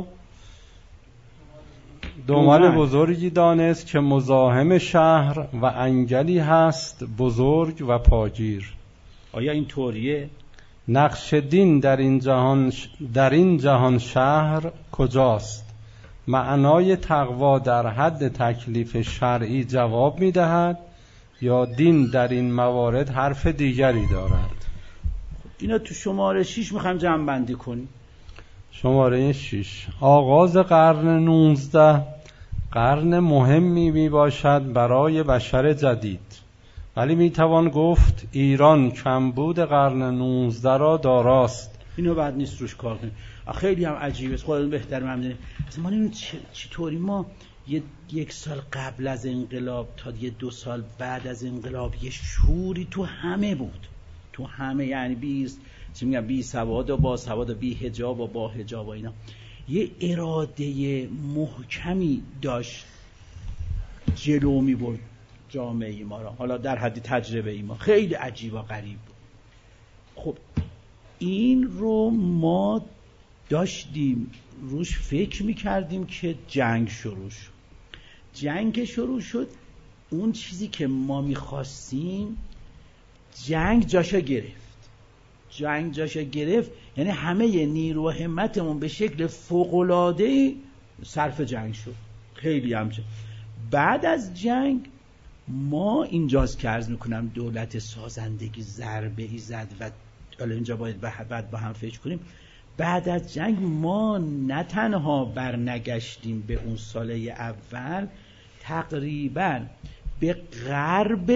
دنبال بزرگی دانست که مزاحم شهر و انگلی هست بزرگ و پاگیر؟ آیا این طوریه؟ نقش دین در این جهان در این جهان شهر کجاست؟ معنای تقوا در حد تکلیف شرعی جواب میدهد یا دین در این موارد حرف دیگری دارد؟ اینا تو شماره شیش میخوایم جمع بندی کنیم. شماره شیش. آغاز قرن نوزده قرن مهمی می باشد برای بشر جدید. ولی میتوان گفت ایران کمبود قرن نوزده را داراست. اینو بعد نیست روش کار کنیم. خیلی هم عجیبه، خودتون بهتر من میدونید. اصلا ما این چطوری ما یه یک سال قبل از انقلاب تا یه دو سال بعد از انقلاب یه شوری تو همه بود، تو همه، یعنی بی چی میگم بی سواد و با سواد و بی حجاب و با حجاب و اینا، یه اراده محکمی داشت جلو می برد جامعه ما را، حالا در حدی تجربه ای ما خیلی عجیب و غریب بود. خب این رو ما داشتیم روش فکر میکردیم که جنگ شروع شد. جنگ شروع شد، اون چیزی که ما میخواستیم جنگ جاشا گرفت. جنگ جاشا گرفت یعنی همه نیرو و همتمون به شکل فوق‌العاده‌ای صرف جنگ شد. خیلی همچه. بعد از جنگ ما اینجاست که عرض میکنم دولت سازندگی ضربه ای زد و حالا اینجا باید بعد با هم فکر کنیم. بعد از جنگ ما نه تنها برنگشتیم به اون ساله اول، تقریبا به غرب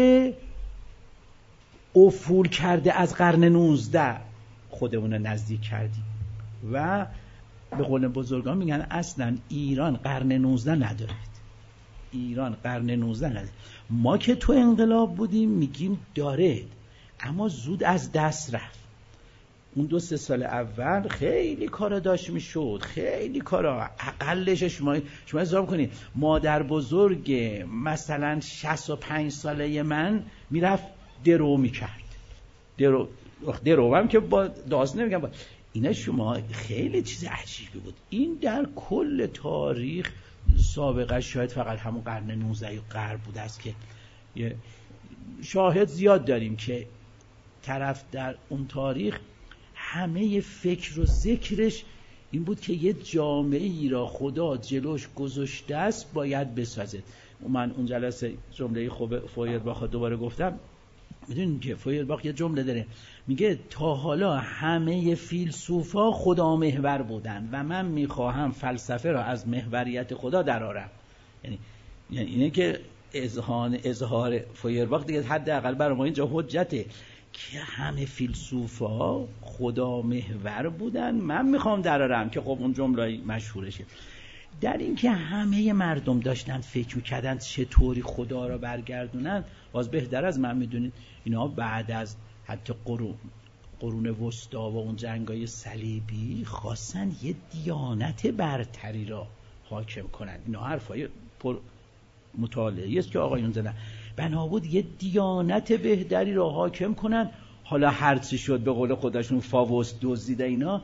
افول کرده از قرن نوزده خودمون نزدیک کردیم و به قول بزرگان میگن اصلا ایران قرن نوزده نداره. ایران قرن نوزده نداره. ما که تو انقلاب بودیم میگیم داره، اما زود از دست رفت. اون دو سه سال اول خیلی کارا داشت میشد، خیلی کارا. اقلش شما شما حساب کنید مادر بزرگ مثلا شصت و پنج ساله من میرفت درو میکرد. درو درو هم که با داست نمیگم با اینا، شما خیلی چیز عجیبی بود. این در کل تاریخ سابقه شاید فقط همون قرن نوزده غرب بوده است که یه شاهد زیاد داریم که طرف در اون تاریخ همه فکر و ذکرش این بود که یه جامعه ای را خدا جلوش گذاشته است باید بسازد. من اون جلسه جمله خوب فویرباخ دوباره گفتم، میدونین که فویرباخ یه جمله داره میگه تا حالا همه فیلسوفا خدا محور بودن و من میخواهم فلسفه را از محوریت خدا درآورم. یعنی یعنی اینه که اذهان اظهار فویرباخ دیگه حداقل برای ما اینجا حجته که همه فیلسوفا خدا محور بودن، من میخوام درارم، که خب اون جمله مشهورشه. در این که همه مردم داشتن فکر میکردن چطوری خدا را برگردونن، باز بهتر از من میدونید اینا بعد از حتی قرون قرون وسطا و اون جنگای صلیبی خواستن یه دیانت برتری را حاکم کنن. اینا حرفای پر مطالعه است که آقایون زدن. بنا بود یه دیانت بهتری را حاکم کنن. حالا هرچی شد به قول خودشون فاووس دزدیده، اینا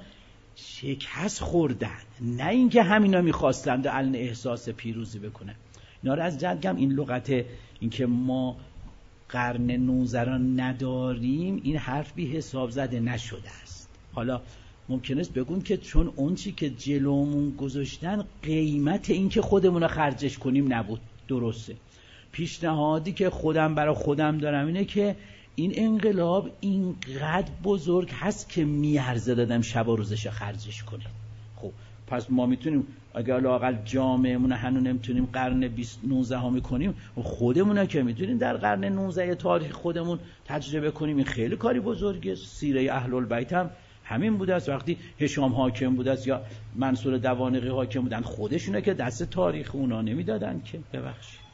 شکست خوردن. نه اینکه همینا میخواستند علن احساس پیروزی بکنن. اینا رو از جدگم این لغت اینکه ما قرن نوزده را نداریم، این حرف بی حساب زده نشده است. حالا ممکن است بگون که چون اون چی که جلومون گذاشتن قیمت این که خودمون رو خرجش کنیم نبود. درسته. پیشنهادی که خودم برای خودم دارم اینه که این انقلاب اینقدر بزرگ هست که میارزه دادم شب و روزش خرجش کنیم. خب پس ما میتونیم اگر لااقل جامعهمون هنوز نمیتونیم قرن بیست نوزده ها میکنیم، خودمون که میتونیم در قرن نوزده تاریخ خودمون تجربه کنیم. این خیلی کاری بزرگه. سیره اهل البیت هم همین بوده است. وقتی هشام حاکم بوده است یا منصور دوانقی حاکم بودن، خودشونه که دست تاریخ اونا نمیدادن که. ببخشید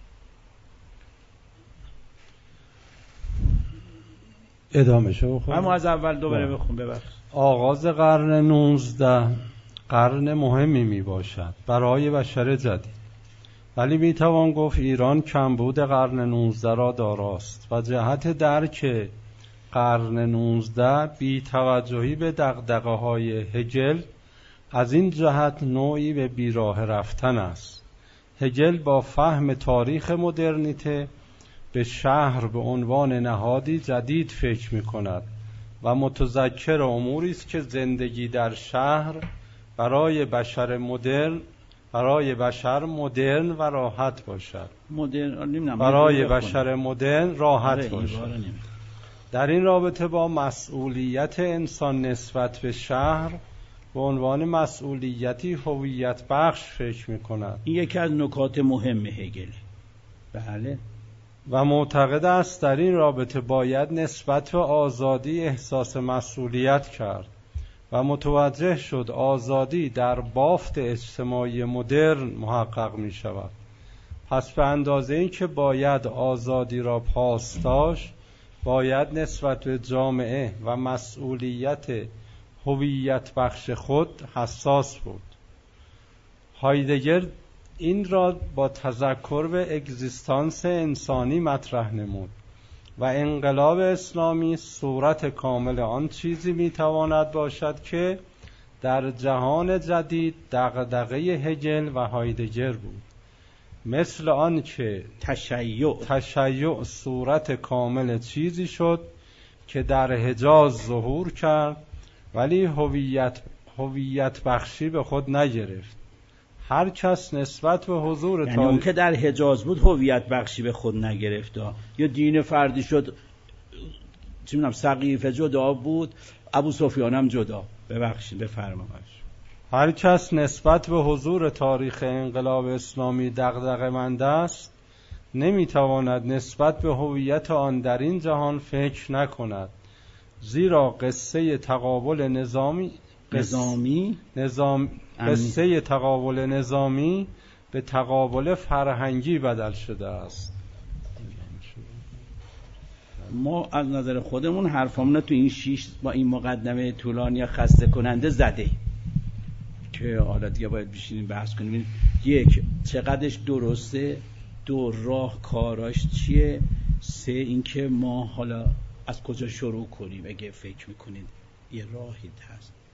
ادامه شو بخون. اما از اول دوباره بخون. ببخشید. آغاز قرن نوزده قرن مهمی می باشد برای بشر جدید، ولی می توان گفت ایران کمبود قرن نوزده را داراست و جهت درک قرن نوزده بی توجهی به دغدغه های هگل از این جهت نوعی به بیراه رفتن است. هگل با فهم تاریخ مدرنیته به شهر به عنوان نهادی جدید فکر می کند و متذکر اموری است که زندگی در شهر برای بشر مدرن برای بشر مدرن و راحت باشد. مدرن برای بشر مدرن راحت باشد. در این رابطه با مسئولیت انسان نسبت به شهر به عنوان مسئولیتی هویت بخش فکر می کند. این یکی از نکات مهم هگل. بله و معتقد است در این رابطه باید نسبت به آزادی احساس مسئولیت کرد و متوجه شد آزادی در بافت اجتماعی مدرن محقق می شود. پس به اندازه این که باید آزادی را پاس داشت، باید نسبت به جامعه و مسئولیت هویت بخش خود حساس بود. هایدگر این را با تذکر به اگزیستانس انسانی مطرح نمود و انقلاب اسلامی صورت کامل آن چیزی میتواند باشد که در جهان جدید دغدغه هگل و هایدگر بود، مثل آن که تشیع تشیع صورت کامل چیزی شد که در حجاز ظهور کرد ولی هویت هویت بخشی به خود نگرفت. هر کس نسبت به حضور یعنی تاریخ... اون که در حجاز بود هویت بخشی به خود نگرفت، یا دین فردی شد، چه می‌دونم سقیفه جدا بود، ابو سفیان هم جدا. ببخشید بفرمایید. هر کس نسبت به حضور تاریخ انقلاب اسلامی دغدغه‌مند است، نمیتواند نسبت به هویت آن در این جهان فکر نکند، زیرا قصه تقابل نظامی نظامی نظام قصه تقابل نظامی به تقابل فرهنگی بدل شده است. ما از نظر خودمون حرفامون تو این شیش با این مقدمه طولانی خسته کننده زده که حالا دیگه باید بشینیم بحث کنیم. یک، چقدرش درسته، دو، راه کاراش چیه، سه، اینکه ما حالا از کجا شروع کنیم اگه فکر میکنید یه راهی هست.